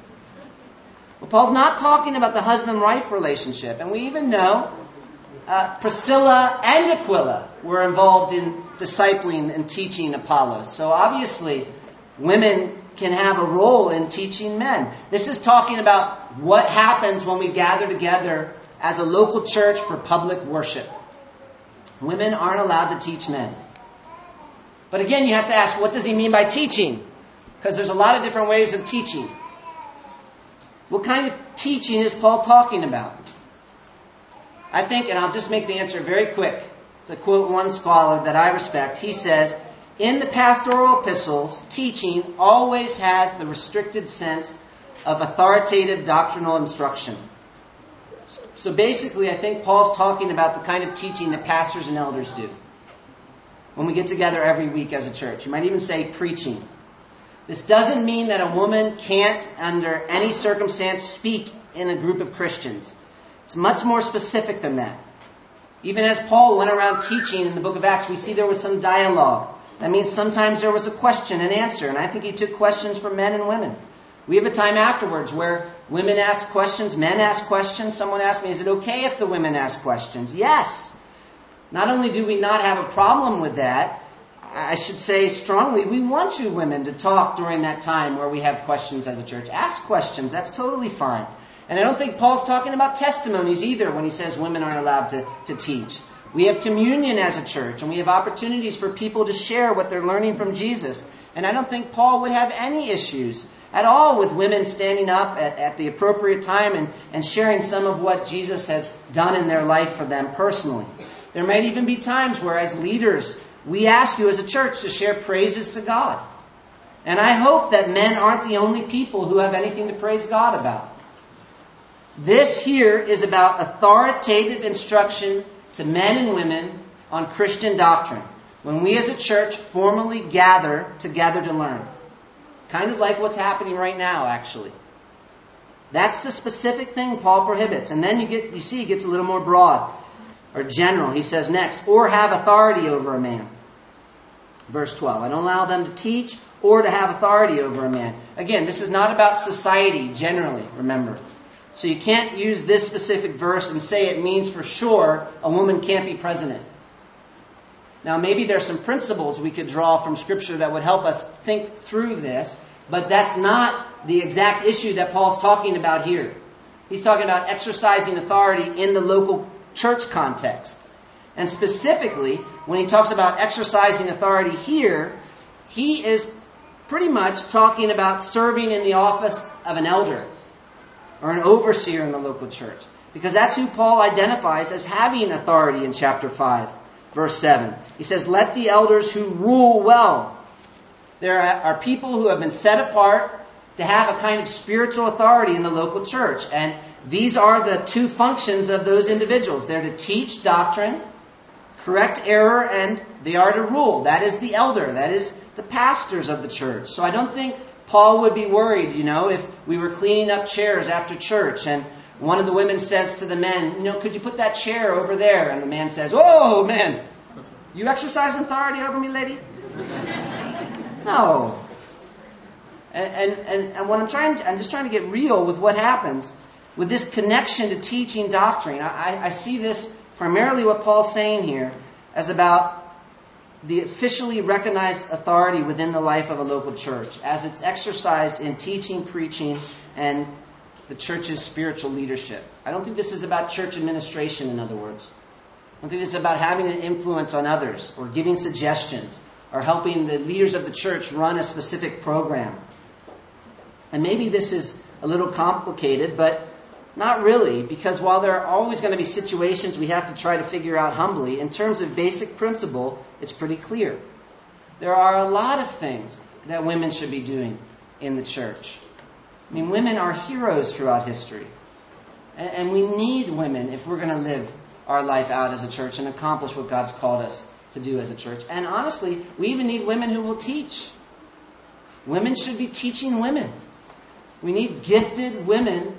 Well, Paul's not talking about the husband-wife relationship. And we even know Priscilla and Aquila were involved in discipling and teaching Apollos. So obviously, women can have a role in teaching men. This is talking about what happens when we gather together as a local church for public worship. Women aren't allowed to teach men. But again, you have to ask, what does he mean by teaching? Because there's a lot of different ways of teaching. What kind of teaching is Paul talking about? I think, and I'll just make the answer very quick, to quote one scholar that I respect, he says, in the pastoral epistles, teaching always has the restricted sense of authoritative doctrinal instruction. So basically, I think Paul's talking about the kind of teaching that pastors and elders do when we get together every week as a church. You might even say preaching. This doesn't mean that a woman can't, under any circumstance, speak in a group of Christians. It's much more specific than that. Even as Paul went around teaching in the book of Acts, we see there was some dialogue. That means sometimes there was a question and answer, and I think he took questions from men and women. We have a time afterwards where women ask questions, men ask questions. Someone asked me, is it okay if the women ask questions? Yes. Not only do we not have a problem with that, I should say strongly, we want you women to talk during that time where we have questions as a church. Ask questions. That's totally fine. And I don't think Paul's talking about testimonies either when he says women aren't allowed to teach. We have communion as a church, and we have opportunities for people to share what they're learning from Jesus. And I don't think Paul would have any issues at all with women standing up at the appropriate time and sharing some of what Jesus has done in their life for them personally. There might even be times where as leaders, we ask you as a church to share praises to God. And I hope that men aren't the only people who have anything to praise God about. This here is about authoritative instruction to men and women on Christian doctrine. When we as a church formally gather together to learn. Kind of like what's happening right now, actually. That's the specific thing Paul prohibits. And then you see he gets a little more broad or general. He says next, or have authority over a man. Verse 12, I don't allow them to teach or to have authority over a man. Again, this is not about society generally, remember. So you can't use this specific verse and say it means for sure a woman can't be president. Now maybe there's some principles we could draw from Scripture that would help us think through this, but that's not the exact issue that Paul's talking about here. He's talking about exercising authority in the local church context. And specifically, when he talks about exercising authority here, he is pretty much talking about serving in the office of an elder or an overseer in the local church. Because that's who Paul identifies as having authority in chapter 5, verse 7. He says, let the elders who rule well. There are people who have been set apart to have a kind of spiritual authority in the local church. And these are the two functions of those individuals. They're to teach doctrine, correct error, and they are to rule. That is the elder. That is the pastors of the church. So I don't think Paul would be worried, if we were cleaning up chairs after church and One of the women says to the men, could you put that chair over there? And the man says, oh, man, you exercise authority over me, lady? No. And what I'm just trying to get real with what happens with this connection to teaching doctrine. I see this primarily what Paul's saying here as about the officially recognized authority within the life of a local church as it's exercised in teaching, preaching, and the church's spiritual leadership. I don't think this is about church administration, in other words. I don't think it's about having an influence on others or giving suggestions or helping the leaders of the church run a specific program. And maybe this is a little complicated, but not really, because while there are always going to be situations we have to try to figure out humbly, in terms of basic principle, it's pretty clear. There are a lot of things that women should be doing in the church. I mean, women are heroes throughout history. And we need women if we're going to live our life out as a church and accomplish what God's called us to do as a church. And honestly, we even need women who will teach. Women should be teaching women. We need gifted women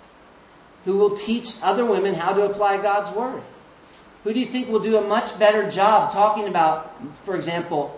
who will teach other women how to apply God's Word. Who do you think will do a much better job talking about, for example,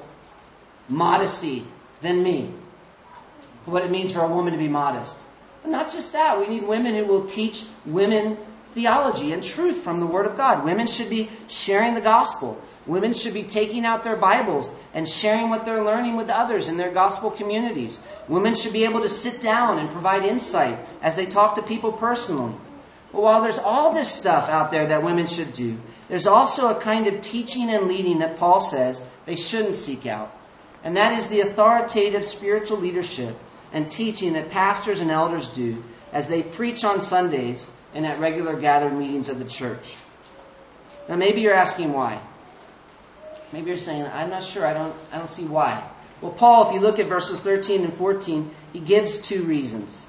modesty than me? What it means for a woman to be modest. But not just that. We need women who will teach women theology and truth from the Word of God. Women should be sharing the gospel. Women should be taking out their Bibles and sharing what they're learning with others in their gospel communities. Women should be able to sit down and provide insight as they talk to people personally. But while there's all this stuff out there that women should do, there's also a kind of teaching and leading that Paul says they shouldn't seek out. And that is the authoritative spiritual leadership and teaching that pastors and elders do as they preach on Sundays and at regular gathered meetings of the church. Now maybe you're asking why. Maybe you're saying, I'm not sure, I don't see why. Well, Paul, if you look at verses 13 and 14, he gives two reasons.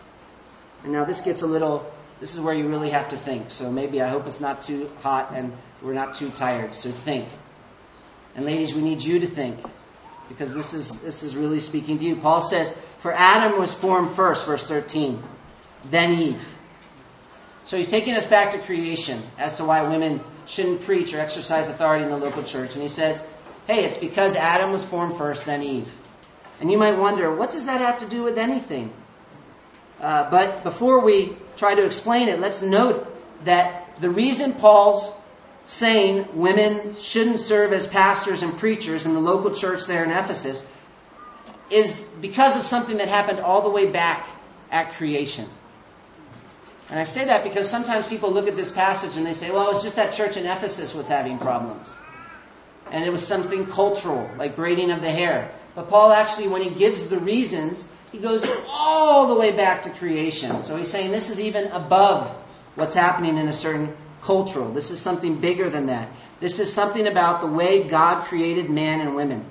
And now this is where you really have to think. So maybe I hope it's not too hot and we're not too tired. So think. And ladies, we need you to think, because this is really speaking to you. Paul says, for Adam was formed first, verse 13, then Eve. So he's taking us back to creation as to why women shouldn't preach or exercise authority in the local church. And he says, hey, it's because Adam was formed first, then Eve. And you might wonder, what does that have to do with anything? But before we try to explain it, let's note that the reason Paul's saying women shouldn't serve as pastors and preachers in the local church there in Ephesus is because of something that happened all the way back at creation. And I say that because sometimes people look at this passage and they say, well, it's just that church in Ephesus was having problems. And it was something cultural, like braiding of the hair. But Paul actually, when he gives the reasons, he goes all the way back to creation. So he's saying this is even above what's happening in a certain cultural. This is something bigger than that. This is something about the way God created men and women.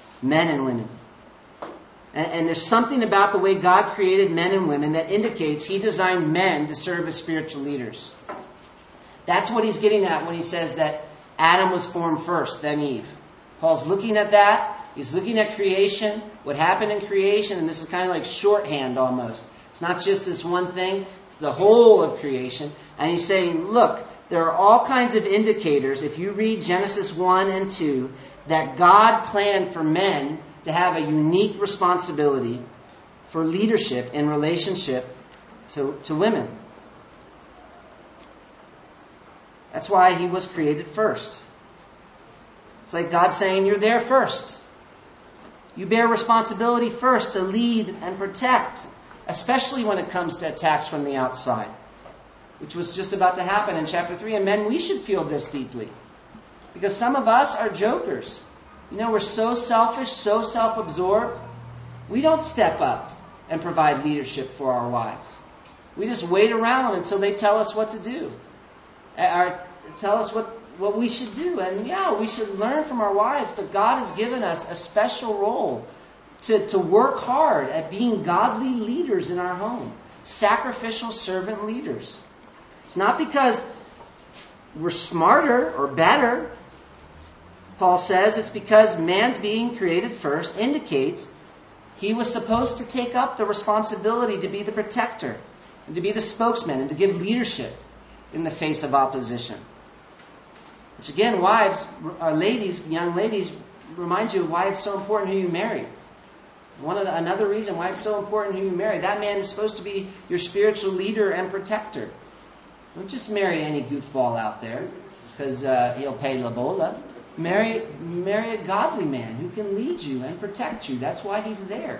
And there's something about the way God created men and women that indicates he designed men to serve as spiritual leaders. That's what he's getting at when he says that Adam was formed first, then Eve. Paul's looking at that. He's looking at creation, what happened in creation, and this is kind of like shorthand almost. It's not just this one thing. It's the whole of creation. And he's saying, look, there are all kinds of indicators, if you read Genesis 1 and 2, that God planned for men to have a unique responsibility for leadership in relationship to women. That's why he was created first. It's like God saying, you're there first. You bear responsibility first to lead and protect, especially when it comes to attacks from the outside, which was just about to happen in chapter 3. And men, we should feel this deeply, because some of us are jokers. We're so selfish, so self-absorbed. We don't step up and provide leadership for our wives. We just wait around until they tell us what to do, or tell us what we should do. And yeah, we should learn from our wives, but God has given us a special role to work hard at being godly leaders in our home, sacrificial servant leaders. It's not because we're smarter or better. Paul says it's because man's being created first indicates he was supposed to take up the responsibility to be the protector and to be the spokesman and to give leadership in the face of opposition. Which again, wives, our ladies, young ladies, remind you of why it's so important who you marry. Another reason why it's so important who you marry. That man is supposed to be your spiritual leader and protector. Don't just marry any goofball out there because he'll pay la bola. Marry a godly man who can lead you and protect you. That's why he's there.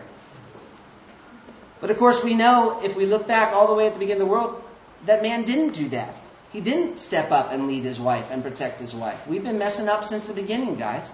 But of course we know, if we look back all the way at the beginning of the world, that man didn't do that. He didn't step up and lead his wife and protect his wife. We've been messing up since the beginning, guys.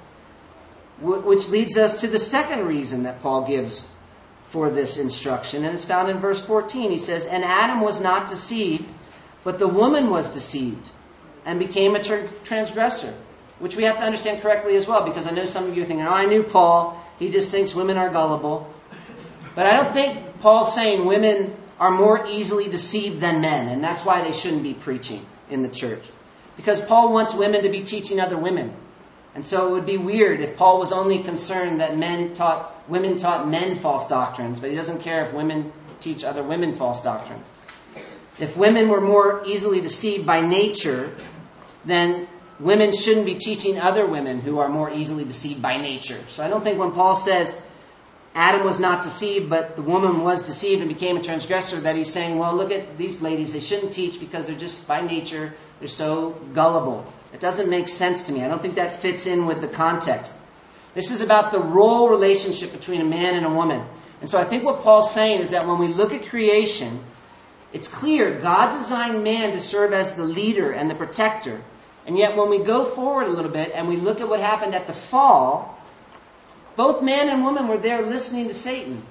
Which leads us to the second reason that Paul gives for this instruction. And it's found in verse 14. He says, "And Adam was not deceived, but the woman was deceived and became a transgressor." Which we have to understand correctly as well, because I know some of you are thinking, "Oh, I knew Paul. He just thinks women are gullible." But I don't think Paul's saying women are more easily deceived than men, and that's why they shouldn't be preaching in the church. Because Paul wants women to be teaching other women. And so it would be weird if Paul was only concerned that women taught men false doctrines, but he doesn't care if women teach other women false doctrines. If women were more easily deceived by nature, then women shouldn't be teaching other women who are more easily deceived by nature. So I don't think when Paul says Adam was not deceived, but the woman was deceived and became a transgressor, that he's saying, well, look at these ladies, they shouldn't teach because they're just by nature, they're so gullible. It doesn't make sense to me. I don't think that fits in with the context. This is about the role relationship between a man and a woman. And so I think what Paul's saying is that when we look at creation, it's clear God designed man to serve as the leader and the protector. And yet when we go forward a little bit and we look at what happened at the fall, both man and woman were there listening to Satan.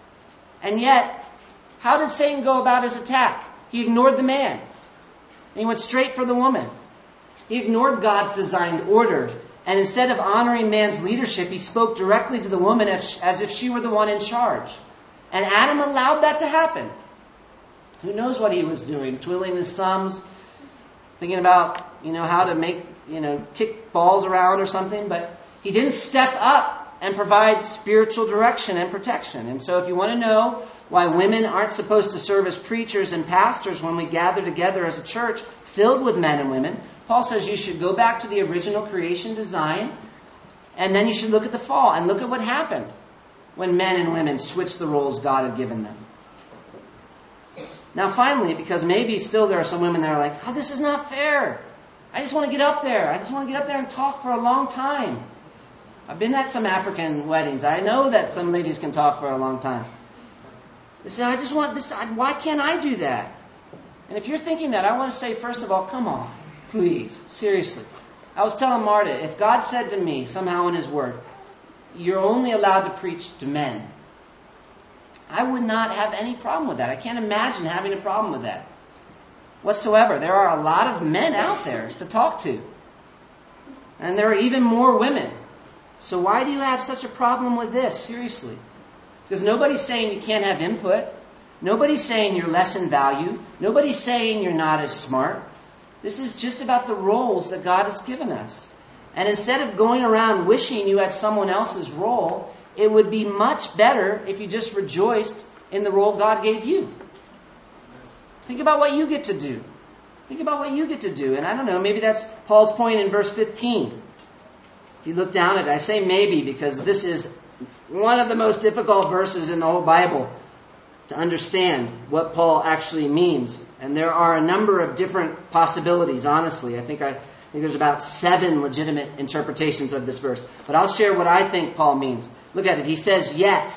And yet, how did Satan go about his attack? He ignored the man. And he went straight for the woman. He ignored God's designed order. And instead of honoring man's leadership, he spoke directly to the woman as if she were the one in charge. And Adam allowed that to happen. Who knows what he was doing? Twiddling his thumbs, thinking about, how to make, kick balls around or something. But he didn't step up and provide spiritual direction and protection. And so if you want to know why women aren't supposed to serve as preachers and pastors when we gather together as a church filled with men and women, Paul says you should go back to the original creation design, and then you should look at the fall and look at what happened when men and women switched the roles God had given them. Now finally, because maybe still there are some women that are like, "Oh, this is not fair. I just want to get up there. I just want to get up there and talk for a long time." I've been at some African weddings. I know that some ladies can talk for a long time. They say, "I just want this. Why can't I do that?" And if you're thinking that, I want to say, first of all, come on. Please, seriously. I was telling Marta, if God said to me somehow in His Word, "You're only allowed to preach to men," I would not have any problem with that. I can't imagine having a problem with that whatsoever. There are a lot of men out there to talk to. And there are even more women. So why do you have such a problem with this? Seriously. Because nobody's saying you can't have input. Nobody's saying you're less in value. Nobody's saying you're not as smart. This is just about the roles that God has given us. And instead of going around wishing you had someone else's role, it would be much better if you just rejoiced in the role God gave you. Think about what you get to do. Think about what you get to do. And I don't know, maybe that's Paul's point in verse 15. If you look down at it, I say maybe because this is one of the most difficult verses in the whole Bible to understand what Paul actually means. And there are a number of different possibilities, honestly. I think there's about 7 legitimate interpretations of this verse. But I'll share what I think Paul means. Look at it. He says, "yet."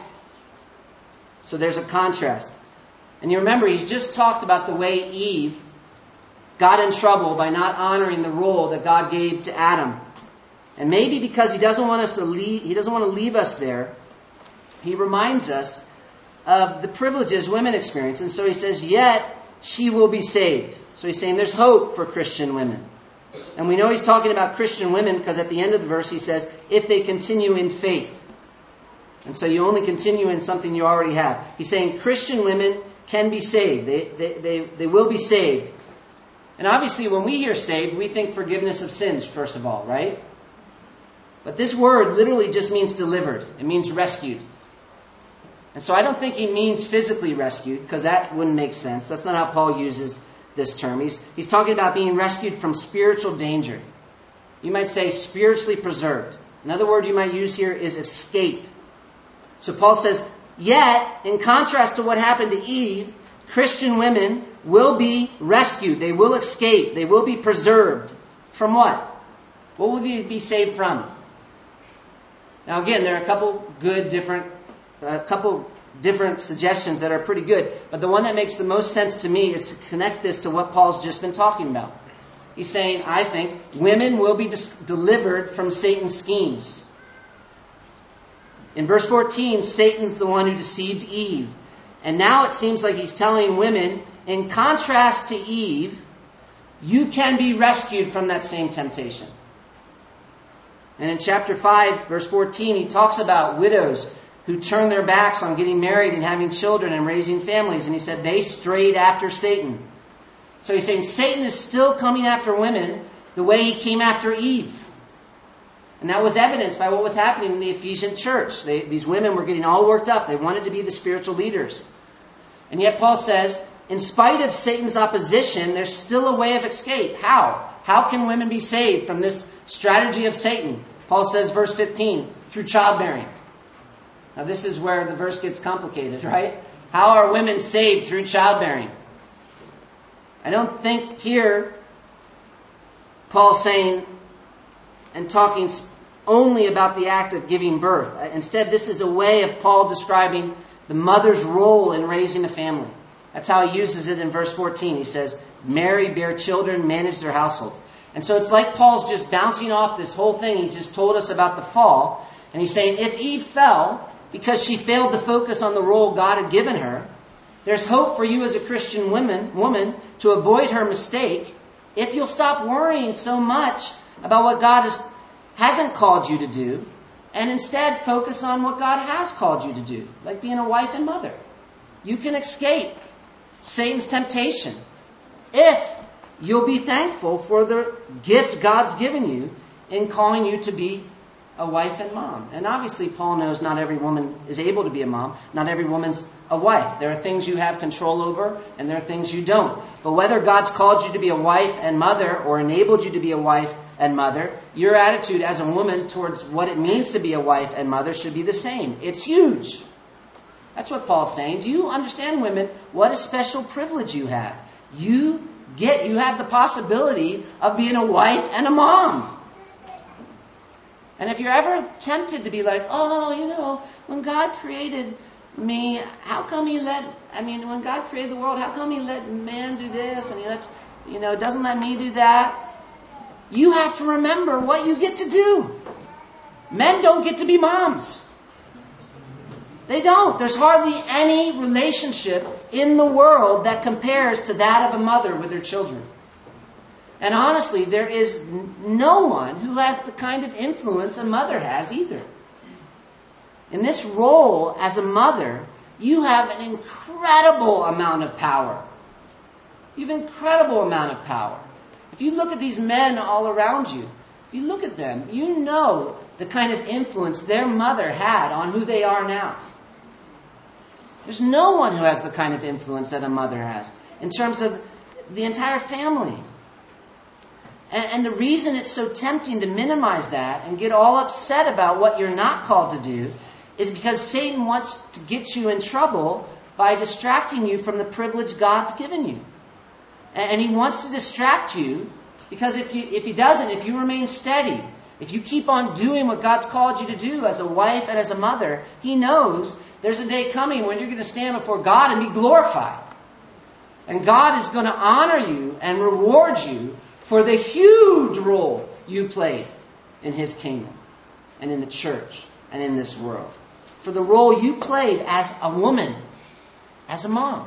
So there's a contrast. And you remember, he's just talked about the way Eve got in trouble by not honoring the role that God gave to Adam. And maybe because he doesn't want to leave us there, he reminds us of the privileges women experience. And so he says, "yet she will be saved." So he's saying there's hope for Christian women. And we know he's talking about Christian women because at the end of the verse he says, "if they continue in faith." And so you only continue in something you already have. He's saying Christian women can be saved. They will be saved. And obviously when we hear saved, we think forgiveness of sins, first of all, right? But this word literally just means delivered. It means rescued. And so I don't think he means physically rescued, because that wouldn't make sense. That's not how Paul uses this term. He's talking about being rescued from spiritual danger. You might say spiritually preserved. Another word you might use here is escape. So Paul says, yet, in contrast to what happened to Eve, Christian women will be rescued. They will escape. They will be preserved. From what? What will we be saved from? Now again, there are a couple different suggestions that are pretty good. But the one that makes the most sense to me is to connect this to what Paul's just been talking about. He's saying, I think, women will be delivered from Satan's schemes. In verse 14, Satan's the one who deceived Eve. And now it seems like he's telling women, in contrast to Eve, you can be rescued from that same temptation. And in chapter 5, verse 14, he talks about widows who turn their backs on getting married and having children and raising families. And he said they strayed after Satan. So he's saying Satan is still coming after women the way he came after Eve. And that was evidenced by what was happening in the Ephesian church. These women were getting all worked up. They wanted to be the spiritual leaders. And yet Paul says, in spite of Satan's opposition, there's still a way of escape. How? How can women be saved from this strategy of Satan? Paul says, verse 15, through childbearing. Now this is where the verse gets complicated, right? How are women saved through childbearing? I don't think here Paul's saying and talking only about the act of giving birth. Instead, this is a way of Paul describing the mother's role in raising a family. That's how he uses it in verse 14. He says, marry, bear children, manage their households. And so it's like Paul's just bouncing off this whole thing he just told us about the fall. And he's saying, if Eve fell because she failed to focus on the role God had given her, there's hope for you as a Christian woman to avoid her mistake if you'll stop worrying so much about what God hasn't called you to do and instead focus on what God has called you to do, like being a wife and mother. You can escape Satan's temptation if you'll be thankful for the gift God's given you in calling you to be a wife and mom. And obviously Paul knows not every woman is able to be a mom. Not every woman's a wife. There are things you have control over and there are things you don't. But whether God's called you to be a wife and mother or enabled you to be a wife and mother, your attitude as a woman towards what it means to be a wife and mother should be the same. It's huge. That's what Paul's saying. Do you understand, women, what a special privilege you have? You have the possibility of being a wife and a mom. And if you're ever tempted to be like, when God created me, when God created the world, how come he let man do this and he doesn't let me do that? You have to remember what you get to do. Men don't get to be moms. They don't. There's hardly any relationship in the world that compares to that of a mother with her children. And honestly, there is no one who has the kind of influence a mother has either. In this role as a mother, you have an incredible amount of power. You have an incredible amount of power. If you look at these men all around you, if you look at them, you know the kind of influence their mother had on who they are now. There's no one who has the kind of influence that a mother has in terms of the entire family. And the reason it's so tempting to minimize that and get all upset about what you're not called to do is because Satan wants to get you in trouble by distracting you from the privilege God's given you. And he wants to distract you because if you remain steady, if you keep on doing what God's called you to do as a wife and as a mother, he knows there's a day coming when you're going to stand before God and be glorified. And God is going to honor you and reward you for the huge role you played in his kingdom and in the church and in this world. For the role you played as a woman, as a mom.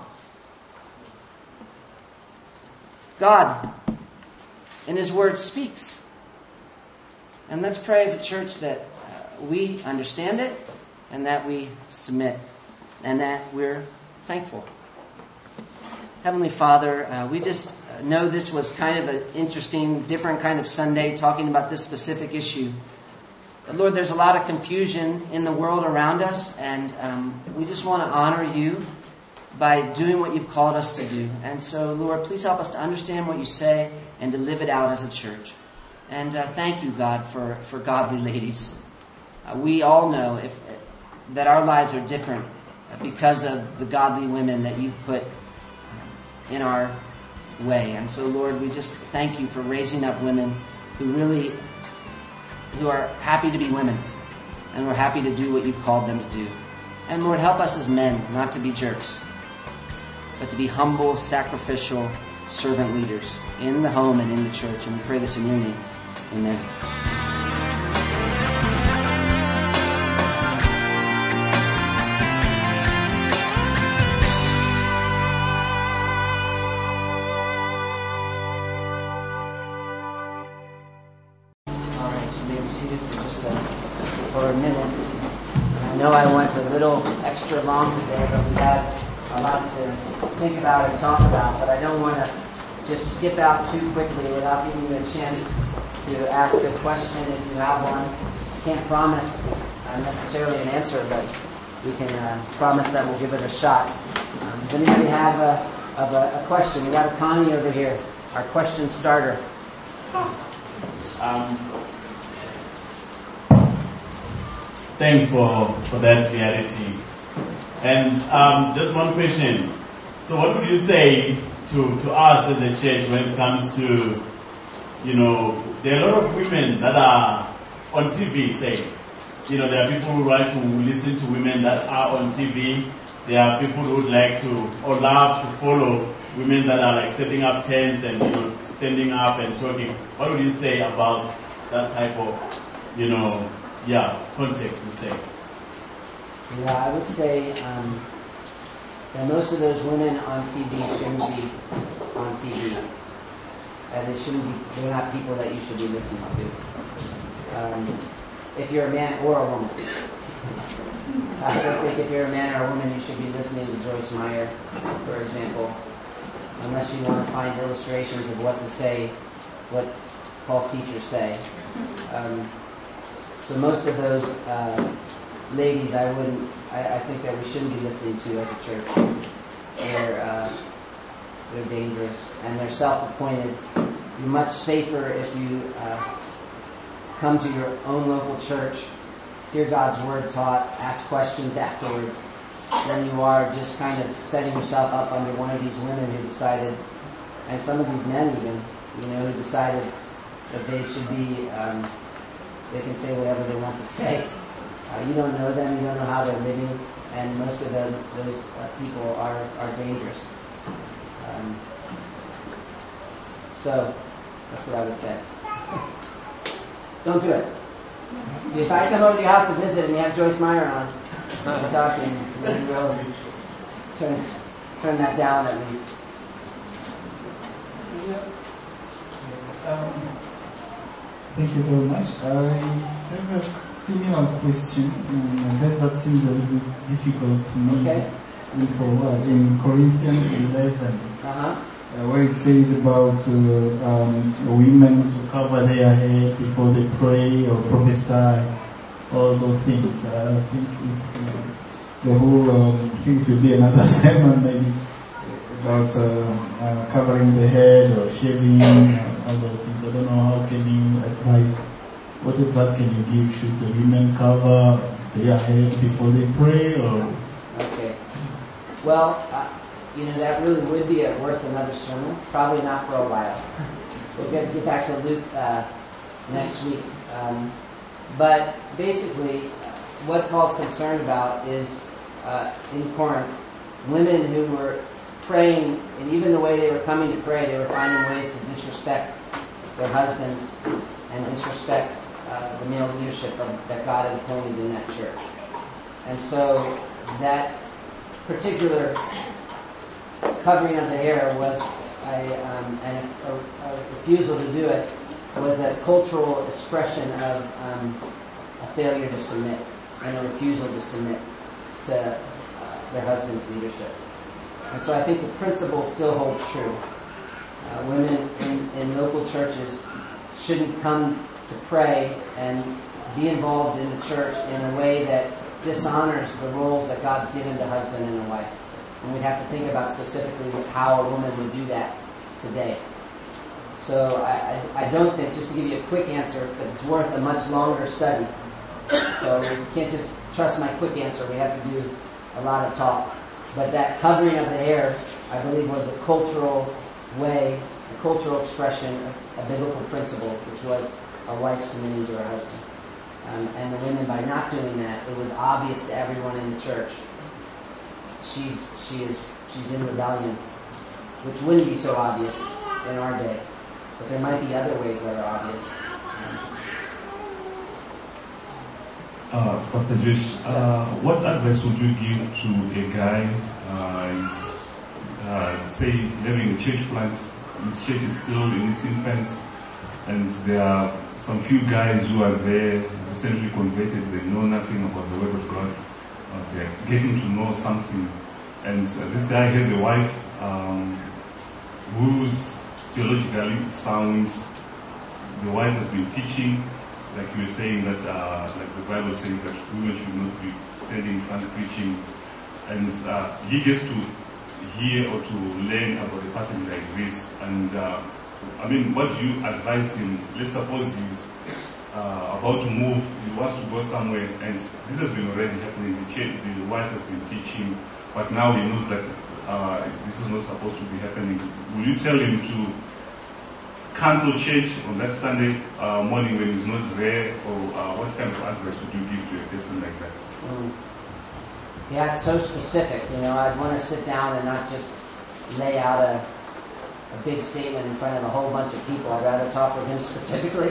God, in his word, speaks. And let's pray as a church that we understand it and that we submit and that we're thankful. Heavenly Father, we just know this was kind of an interesting, different kind of Sunday talking about this specific issue. Lord, there's a lot of confusion in the world around us, and we just want to honor you by doing what you've called us to do. And so, Lord, please help us to understand what you say and to live it out as a church. And thank you, God, for godly ladies. We all know that our lives are different because of the godly women that you've put in our way. And so, Lord, we just thank you for raising up women who are happy to be women, and we're happy to do what you've called them to do. And Lord, help us as men not to be jerks, but to be humble, sacrificial servant leaders in the home and in the church. And we pray this in your name. Amen. All right, you may be seated for a minute. I know I went a little extra long today, but we had a lot to think about and talk about. But I don't want to just skip out too quickly without giving you a chance to ask a question if you have one. I can't promise necessarily an answer, but we can promise that we'll give it a shot. Does anybody have a question? We got a Connie over here, our question starter. Thanks for that clarity. And just one question. So what would you say to us as a church when it comes to, there are a lot of women that are on TV, say. There are people who like to listen to women that are on TV. There are people who would like to or love to follow women that are like setting up tents and, standing up and talking. What would you say about that type of, context, would say? Yeah, I would say that most of those women on TV shouldn't be on TV. And they're not people that you should be listening to. If you're a man or a woman. I don't think if you're a man or a woman, you should be listening to Joyce Meyer, for example, unless you want to find illustrations of what to say, what false teachers say. So most of those ladies, I think that we shouldn't be listening to as a church. They're dangerous and they're self-appointed. You're much safer if you come to your own local church, hear God's word taught, ask questions afterwards, than you are just kind of setting yourself up under one of these women who decided, and some of these men even, who decided that they should be, they can say whatever they want to say. You don't know them, you don't know how they're living, and most of those people are dangerous. So, that's what I would say. Don't do it. If I come over to your house to visit and you have Joyce Meyer on, we're talking, then we'll turn that down at least. Thank you very much. I have a similar question. I guess that seems a little bit difficult to me. Okay. In Corinthians 11, where it says about women to cover their head before they pray or prophesy, all those things. I think the whole thing will be another sermon maybe about covering the head or shaving, all those things. I don't know, how can you advise, what advice can you give? Should the women cover their head before they pray or? Okay. Well, that really would be worth another sermon. Probably not for a while. We'll get back to Luke next week. But basically, what Paul's concerned about is, in Corinth, women who were praying, and even the way they were coming to pray, they were finding ways to disrespect their husbands and disrespect the male leadership that God had appointed in that church. And so that particular covering of the hair was a refusal to do it was a cultural expression of a failure to submit and a refusal to submit to their husband's leadership. And so I think the principle still holds true. Women in local churches shouldn't come to pray and be involved in the church in a way that dishonors the roles that God's given to husband and a wife. And we'd have to think about specifically how a woman would do that today. So I don't think, just to give you a quick answer, but it's worth a much longer study. So you can't just trust my quick answer. We have to do a lot of talk. But that covering of the hair, I believe, was a cultural way, a cultural expression of a biblical principle, which was a wife submitting to her husband. And the women, by not doing that, it was obvious to everyone in the church. She's in rebellion, which wouldn't be so obvious in our day. But there might be other ways that are obvious. Pastor Josh, what advice would you give to a guy say living a church plant? His church is still in its infancy, and there are some few guys who are there, recently converted, they know nothing about the Word of God. They're getting to know something. And this guy has a wife who's theologically sound. The wife has been teaching, like you were saying, that like the Bible says that women should not be standing in front preaching. And he gets to hear or to learn about a person like this. And I mean, what do you advise him? Let's suppose he's about to move, he wants to go somewhere, and this has been already happening. The wife has been teaching, but now he knows that this is not supposed to be happening. Will you tell him to cancel church on that Sunday morning when he's not there, or what kind of advice would you give to a person like that? Yeah, it's so specific. I'd want to sit down and not just lay out a big statement in front of a whole bunch of people. I'd rather talk with him specifically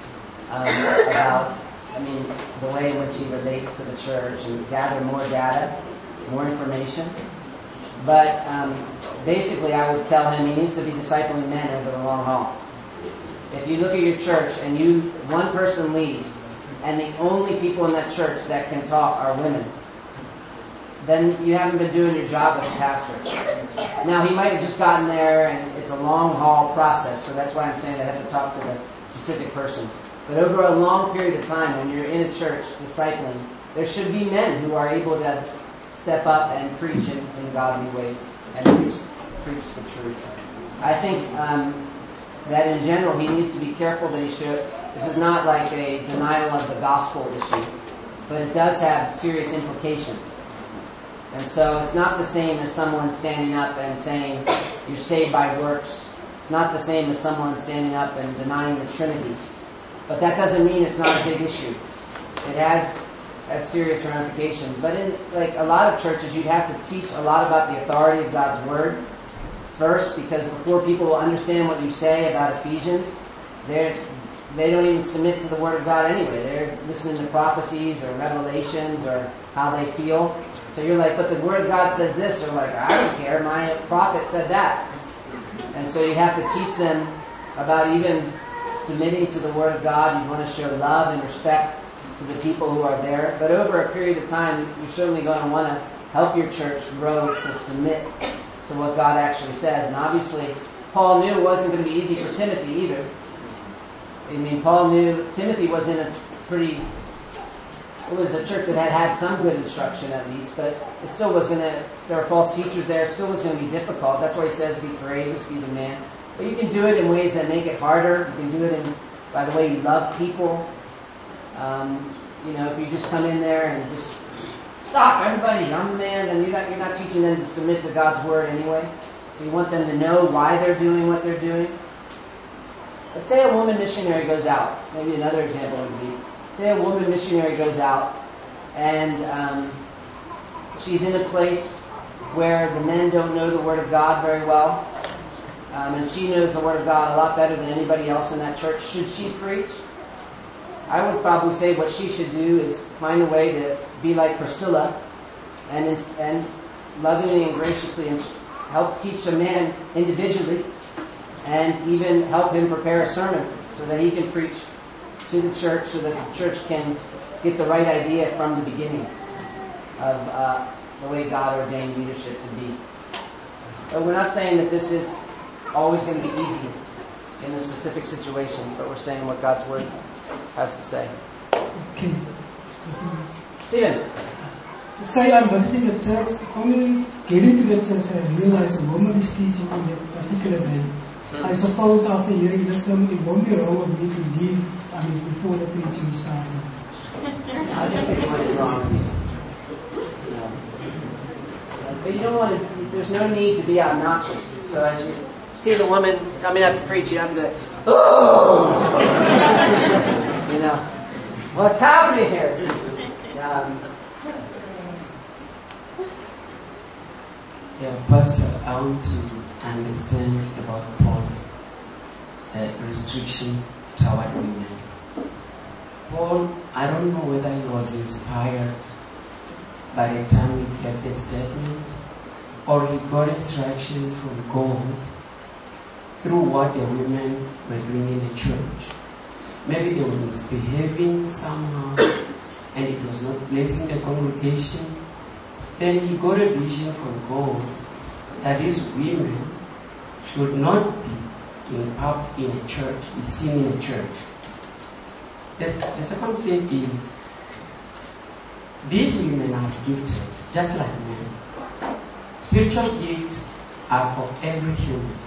about, the way in which he relates to the church and gather more data, more information. But basically, I would tell him he needs to be discipling men over the long haul. If you look at your church and one person leaves, and the only people in that church that can talk are women, then you haven't been doing your job as a pastor. Now, he might have just gotten there, and it's a long haul process, so that's why I'm saying I have to talk to the specific person. But over a long period of time, when you're in a church discipling, there should be men who are able to step up and preach in godly ways and preach the truth. I think that in general he needs to be careful that this is not like a denial of the gospel issue, but it does have serious implications. And so it's not the same as someone standing up and saying you're saved by works. It's not the same as someone standing up and denying the Trinity. But that doesn't mean it's not a big issue. It has serious ramifications. But in a lot of churches, you'd have to teach a lot about the authority of God's Word first, because before people will understand what you say about Ephesians, they don't even submit to the Word of God anyway. They're listening to prophecies or revelations or how they feel. So you're like, but the Word of God says this. They're like, I don't care. My prophet said that. And so you have to teach them about even submitting to the Word of God. You want to show love and respect to the people who are there. But over a period of time, you're certainly going to want to help your church grow to submit to what God actually says. And obviously, Paul knew it wasn't going to be easy for Timothy either. Paul knew Timothy was in it was a church that had some good instruction at least, but it still was there were false teachers there, it still was going to be difficult. That's why he says be courageous, be the man. But you can do it in ways that make it harder. You can do it by the way you love people. If you just come in there and just stop everybody, I'm the man, and you're not teaching them to submit to God's Word anyway. So you want them to know why they're doing what they're doing. Let's say a woman missionary goes out. Maybe another example would be, say a woman missionary goes out and she's in a place where the men don't know the Word of God very well, and she knows the Word of God a lot better than anybody else in that church. Should she preach? I would probably say what she should do is find a way to be like Priscilla and lovingly and graciously help teach a man individually and even help him prepare a sermon so that he can preach to the church, so that the church can get the right idea from the beginning of the way God ordained leadership to be. But we're not saying that this is always going to be easy in the specific situations, but we're saying what God's Word has to say. Okay. Stephen. Say I'm visiting a church, only getting to the church I realize a woman is teaching on a particular day. I suppose after hearing this sermon, it won't be wrong of me to leave, before the preaching started. I don't think it's wrong with you. No. But you don't want to, there's no need to be obnoxious. So as you see the woman coming up to preach, you have to be like, oh! You know, what's happening here? Pastor, I want to understand about Paul's restrictions toward women. Paul, I don't know whether he was inspired by the time he kept a statement, or he got instructions from God through what the women were doing in the church. Maybe they were misbehaving somehow, and it was not blessing the congregation. Then he got a vision from God that these women should not be in a church, be seen in a church. The second thing is, these women are gifted, just like men. Spiritual gifts are for every human,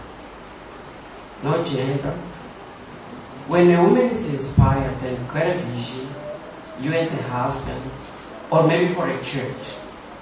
no gender. When a woman is inspired and got a vision, you as a husband, or maybe for a church,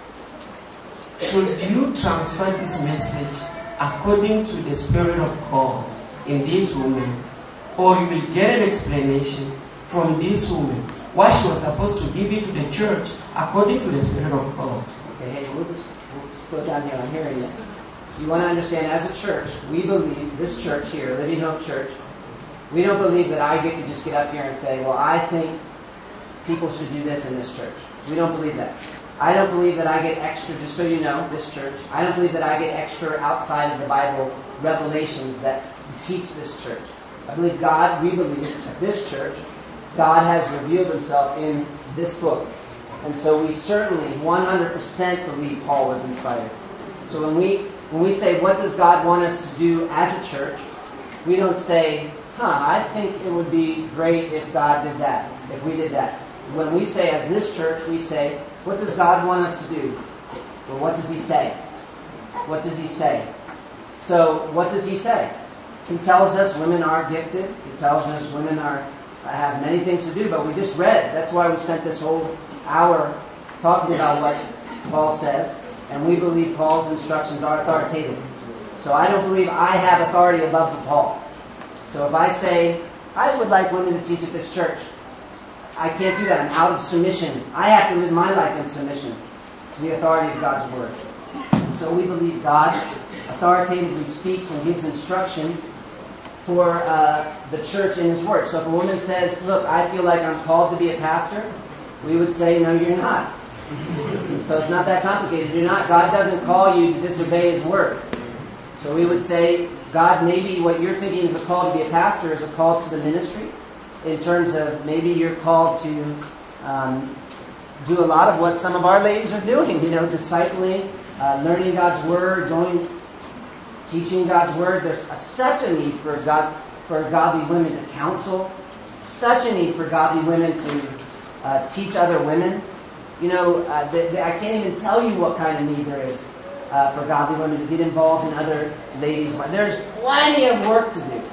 should you transfer this message according to the Spirit of God in this woman, or you will get an explanation from this woman what she was supposed to give it to the church according to the Spirit of God? Okay, hey, we'll just go down here on hearing it. You want to understand, as a church, we believe, this church here, Living Hope Church, we don't believe that I get to just get up here and say, well, I think people should do this in this church. We don't believe that. I don't believe that I get extra, just so you know, this church, I don't believe that I get extra outside of the Bible revelations that teach this church. I believe God, we believe at this church, God has revealed himself in this book. And so we certainly 100% believe Paul was inspired. So when we say, what does God want us to do as a church, we don't say, I think it would be great if God did that, if we did that. When we say, as this church, we say, what does God want us to do? Well, what does he say? What does he say? So, what does he say? He tells us women are gifted. He tells us women have many things to do, but we just read. That's why we spent this whole hour talking about what Paul says, and we believe Paul's instructions are authoritative. So I don't believe I have authority above the Paul. So if I say, I would like women to teach at this church, I can't do that. I'm out of submission. I have to live my life in submission to the authority of God's Word. So we believe God authoritatively speaks and gives instruction for the church in His Word. So if a woman says, look, I feel like I'm called to be a pastor, we would say, no, you're not. So it's not that complicated. You're not. God doesn't call you to disobey His Word. So we would say, God, maybe what you're thinking is a call to be a pastor is a call to the ministry, in terms of maybe you're called to do a lot of what some of our ladies are doing, discipling, learning God's Word, teaching God's Word. There's such a need for godly women to counsel, such a need for godly women to teach other women. I can't even tell you what kind of need there is for godly women to get involved in other ladies' lives. There's plenty of work to do.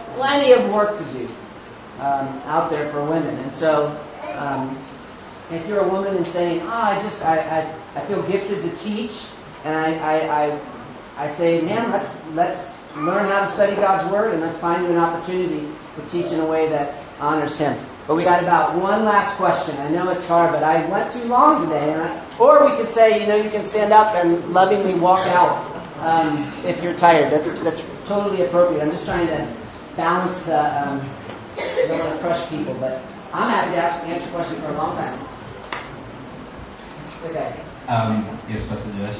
Out there for women. And so if you're a woman and saying, I feel gifted to teach, and I say, man, let's learn how to study God's Word, and let's find you an opportunity to teach in a way that honors Him. But we got about one last question. I know it's hard, but I went too long today. Or we could say, you can stand up and lovingly walk out if you're tired. That's totally appropriate. I'm just trying to balance the... I don't want to crush people, but I'm happy to answer questions for a long time. Okay. Yes, Pastor Josh.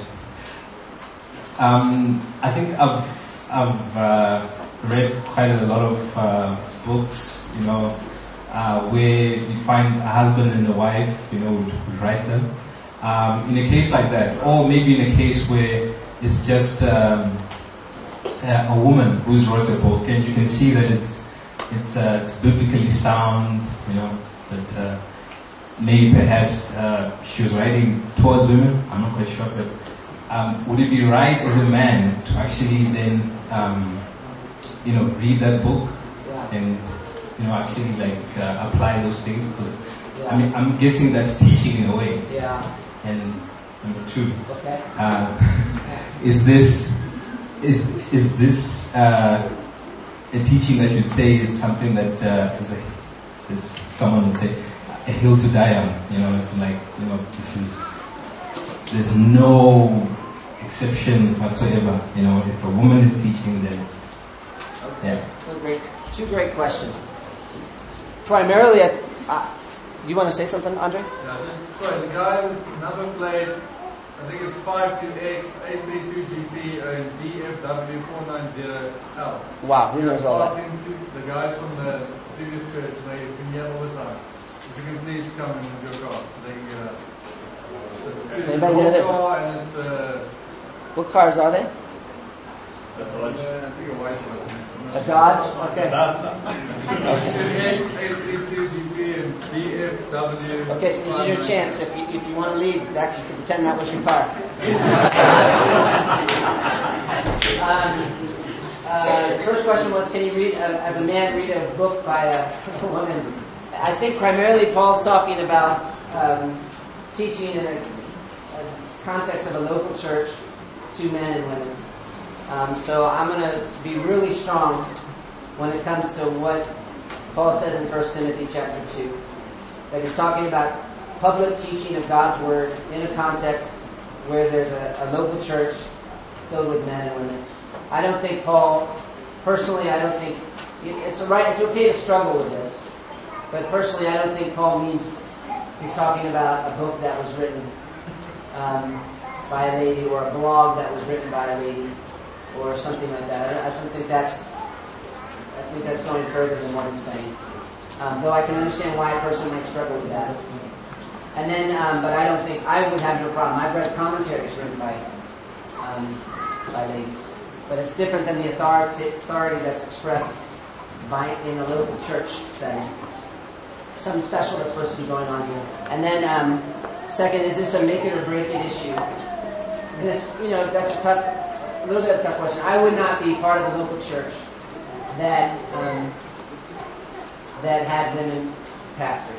I think I've read quite a lot of books, where you find a husband and a wife, would write them. In a case like that, or maybe in a case where it's just a woman who's wrote a book, and you can see that it's biblically sound, but maybe perhaps she was writing towards women. I'm not quite sure, but would it be right as a man to actually then, read that book and actually apply those things? Because I'm guessing that's teaching in a way. Yeah. And number two, Okay. is this a teaching that you'd say is something that is someone would say a hill to die on? It's like there's no exception whatsoever. If a woman is teaching, then Two great questions. Primarily, do you want to say something, Andre? Sorry, the guy with number plate, I think it's 52X832GP and DFW490L. Wow, who knows all that? The guys from the previous church, they've been here all the time. If you can please come in with your car, so they can get out. It's a car and it's what cars are they? I think a white one. A Dodge? Okay. X832GP and DFW. Okay, so this is your chance. If you want to leave, you can pretend that was your car. The first question was, can you read, as a man, read a book by a woman? I think primarily Paul's talking about teaching in a context of a local church to men and women. So I'm going to be really strong when it comes to what Paul says in 1 Timothy chapter 2. That he's talking about public teaching of God's Word in a context where there's a local church filled with men and women. I don't think Paul, personally, it's okay to struggle with this. But personally, I don't think Paul means he's talking about a book that was written by a lady, or a blog that was written by a lady, or something like that. I think that's going further than what he's saying. Though I can understand why a person might struggle with that. And then, but I don't think I would have no problem. I've read commentaries written by ladies, but it's different than the authority that's expressed in a local church setting. Something special that's supposed to be going on here. And then, second, is this a make it or break it issue? And this, that's a little bit of a tough question. I would not be part of the local church that had women pastors,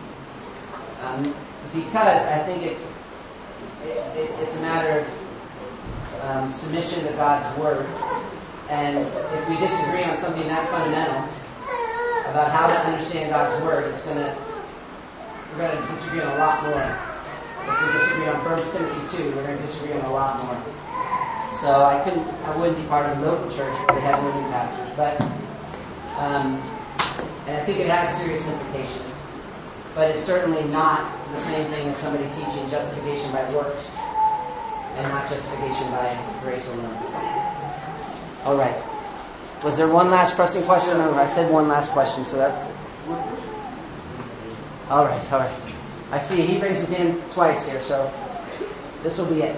because I think it's a matter of submission to God's Word. And if we disagree on something that fundamental about how to understand God's Word, we're going to disagree on a lot more. If we disagree on 1 Timothy 2, we're going to disagree on a lot more. So I wouldn't be part of a local church where they have women pastors, but and I think it has serious implications. But it's certainly not the same thing as somebody teaching justification by works and not justification by grace alone. All right. Was there one last pressing question? No, I said one last question, so that's... All right. I see he raised his hand twice here, so this will be it.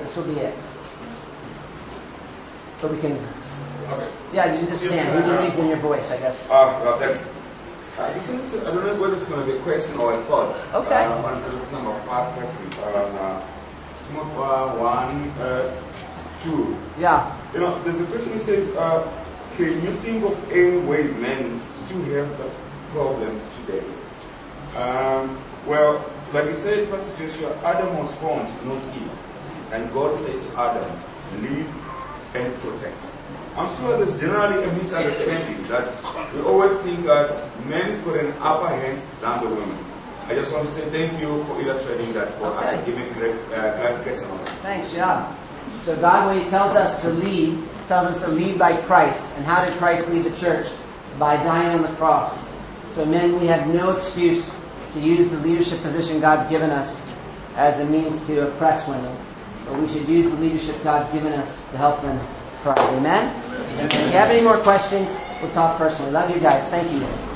So we can... Okay. Yeah, you can just stand. He believes in your voice, I guess. Well, thanks. I don't know whether it's going to be a question or a thought. Okay. This is number 5 question. Timothy 1:2. Yeah. There's a question that says, can you think of any ways men still have the problem today? Well, like you said, Pastor Joshua, Adam was formed, not Eve. And God said to Adam, live and protect. I'm sure there's generally a misunderstanding that we always think that men's got an upper hand than the women. I just want to say thank you for illustrating that for us and giving great clarification on that. Thanks, yeah. So God, when He tells us to lead, tells us to lead like Christ. And how did Christ lead the church? By dying on the cross. So men, we have no excuse to use the leadership position God's given us as a means to oppress women. But we should use the leadership God's given us to help them thrive. Amen? If you have any more questions, we'll talk personally. Love you guys. Thank you.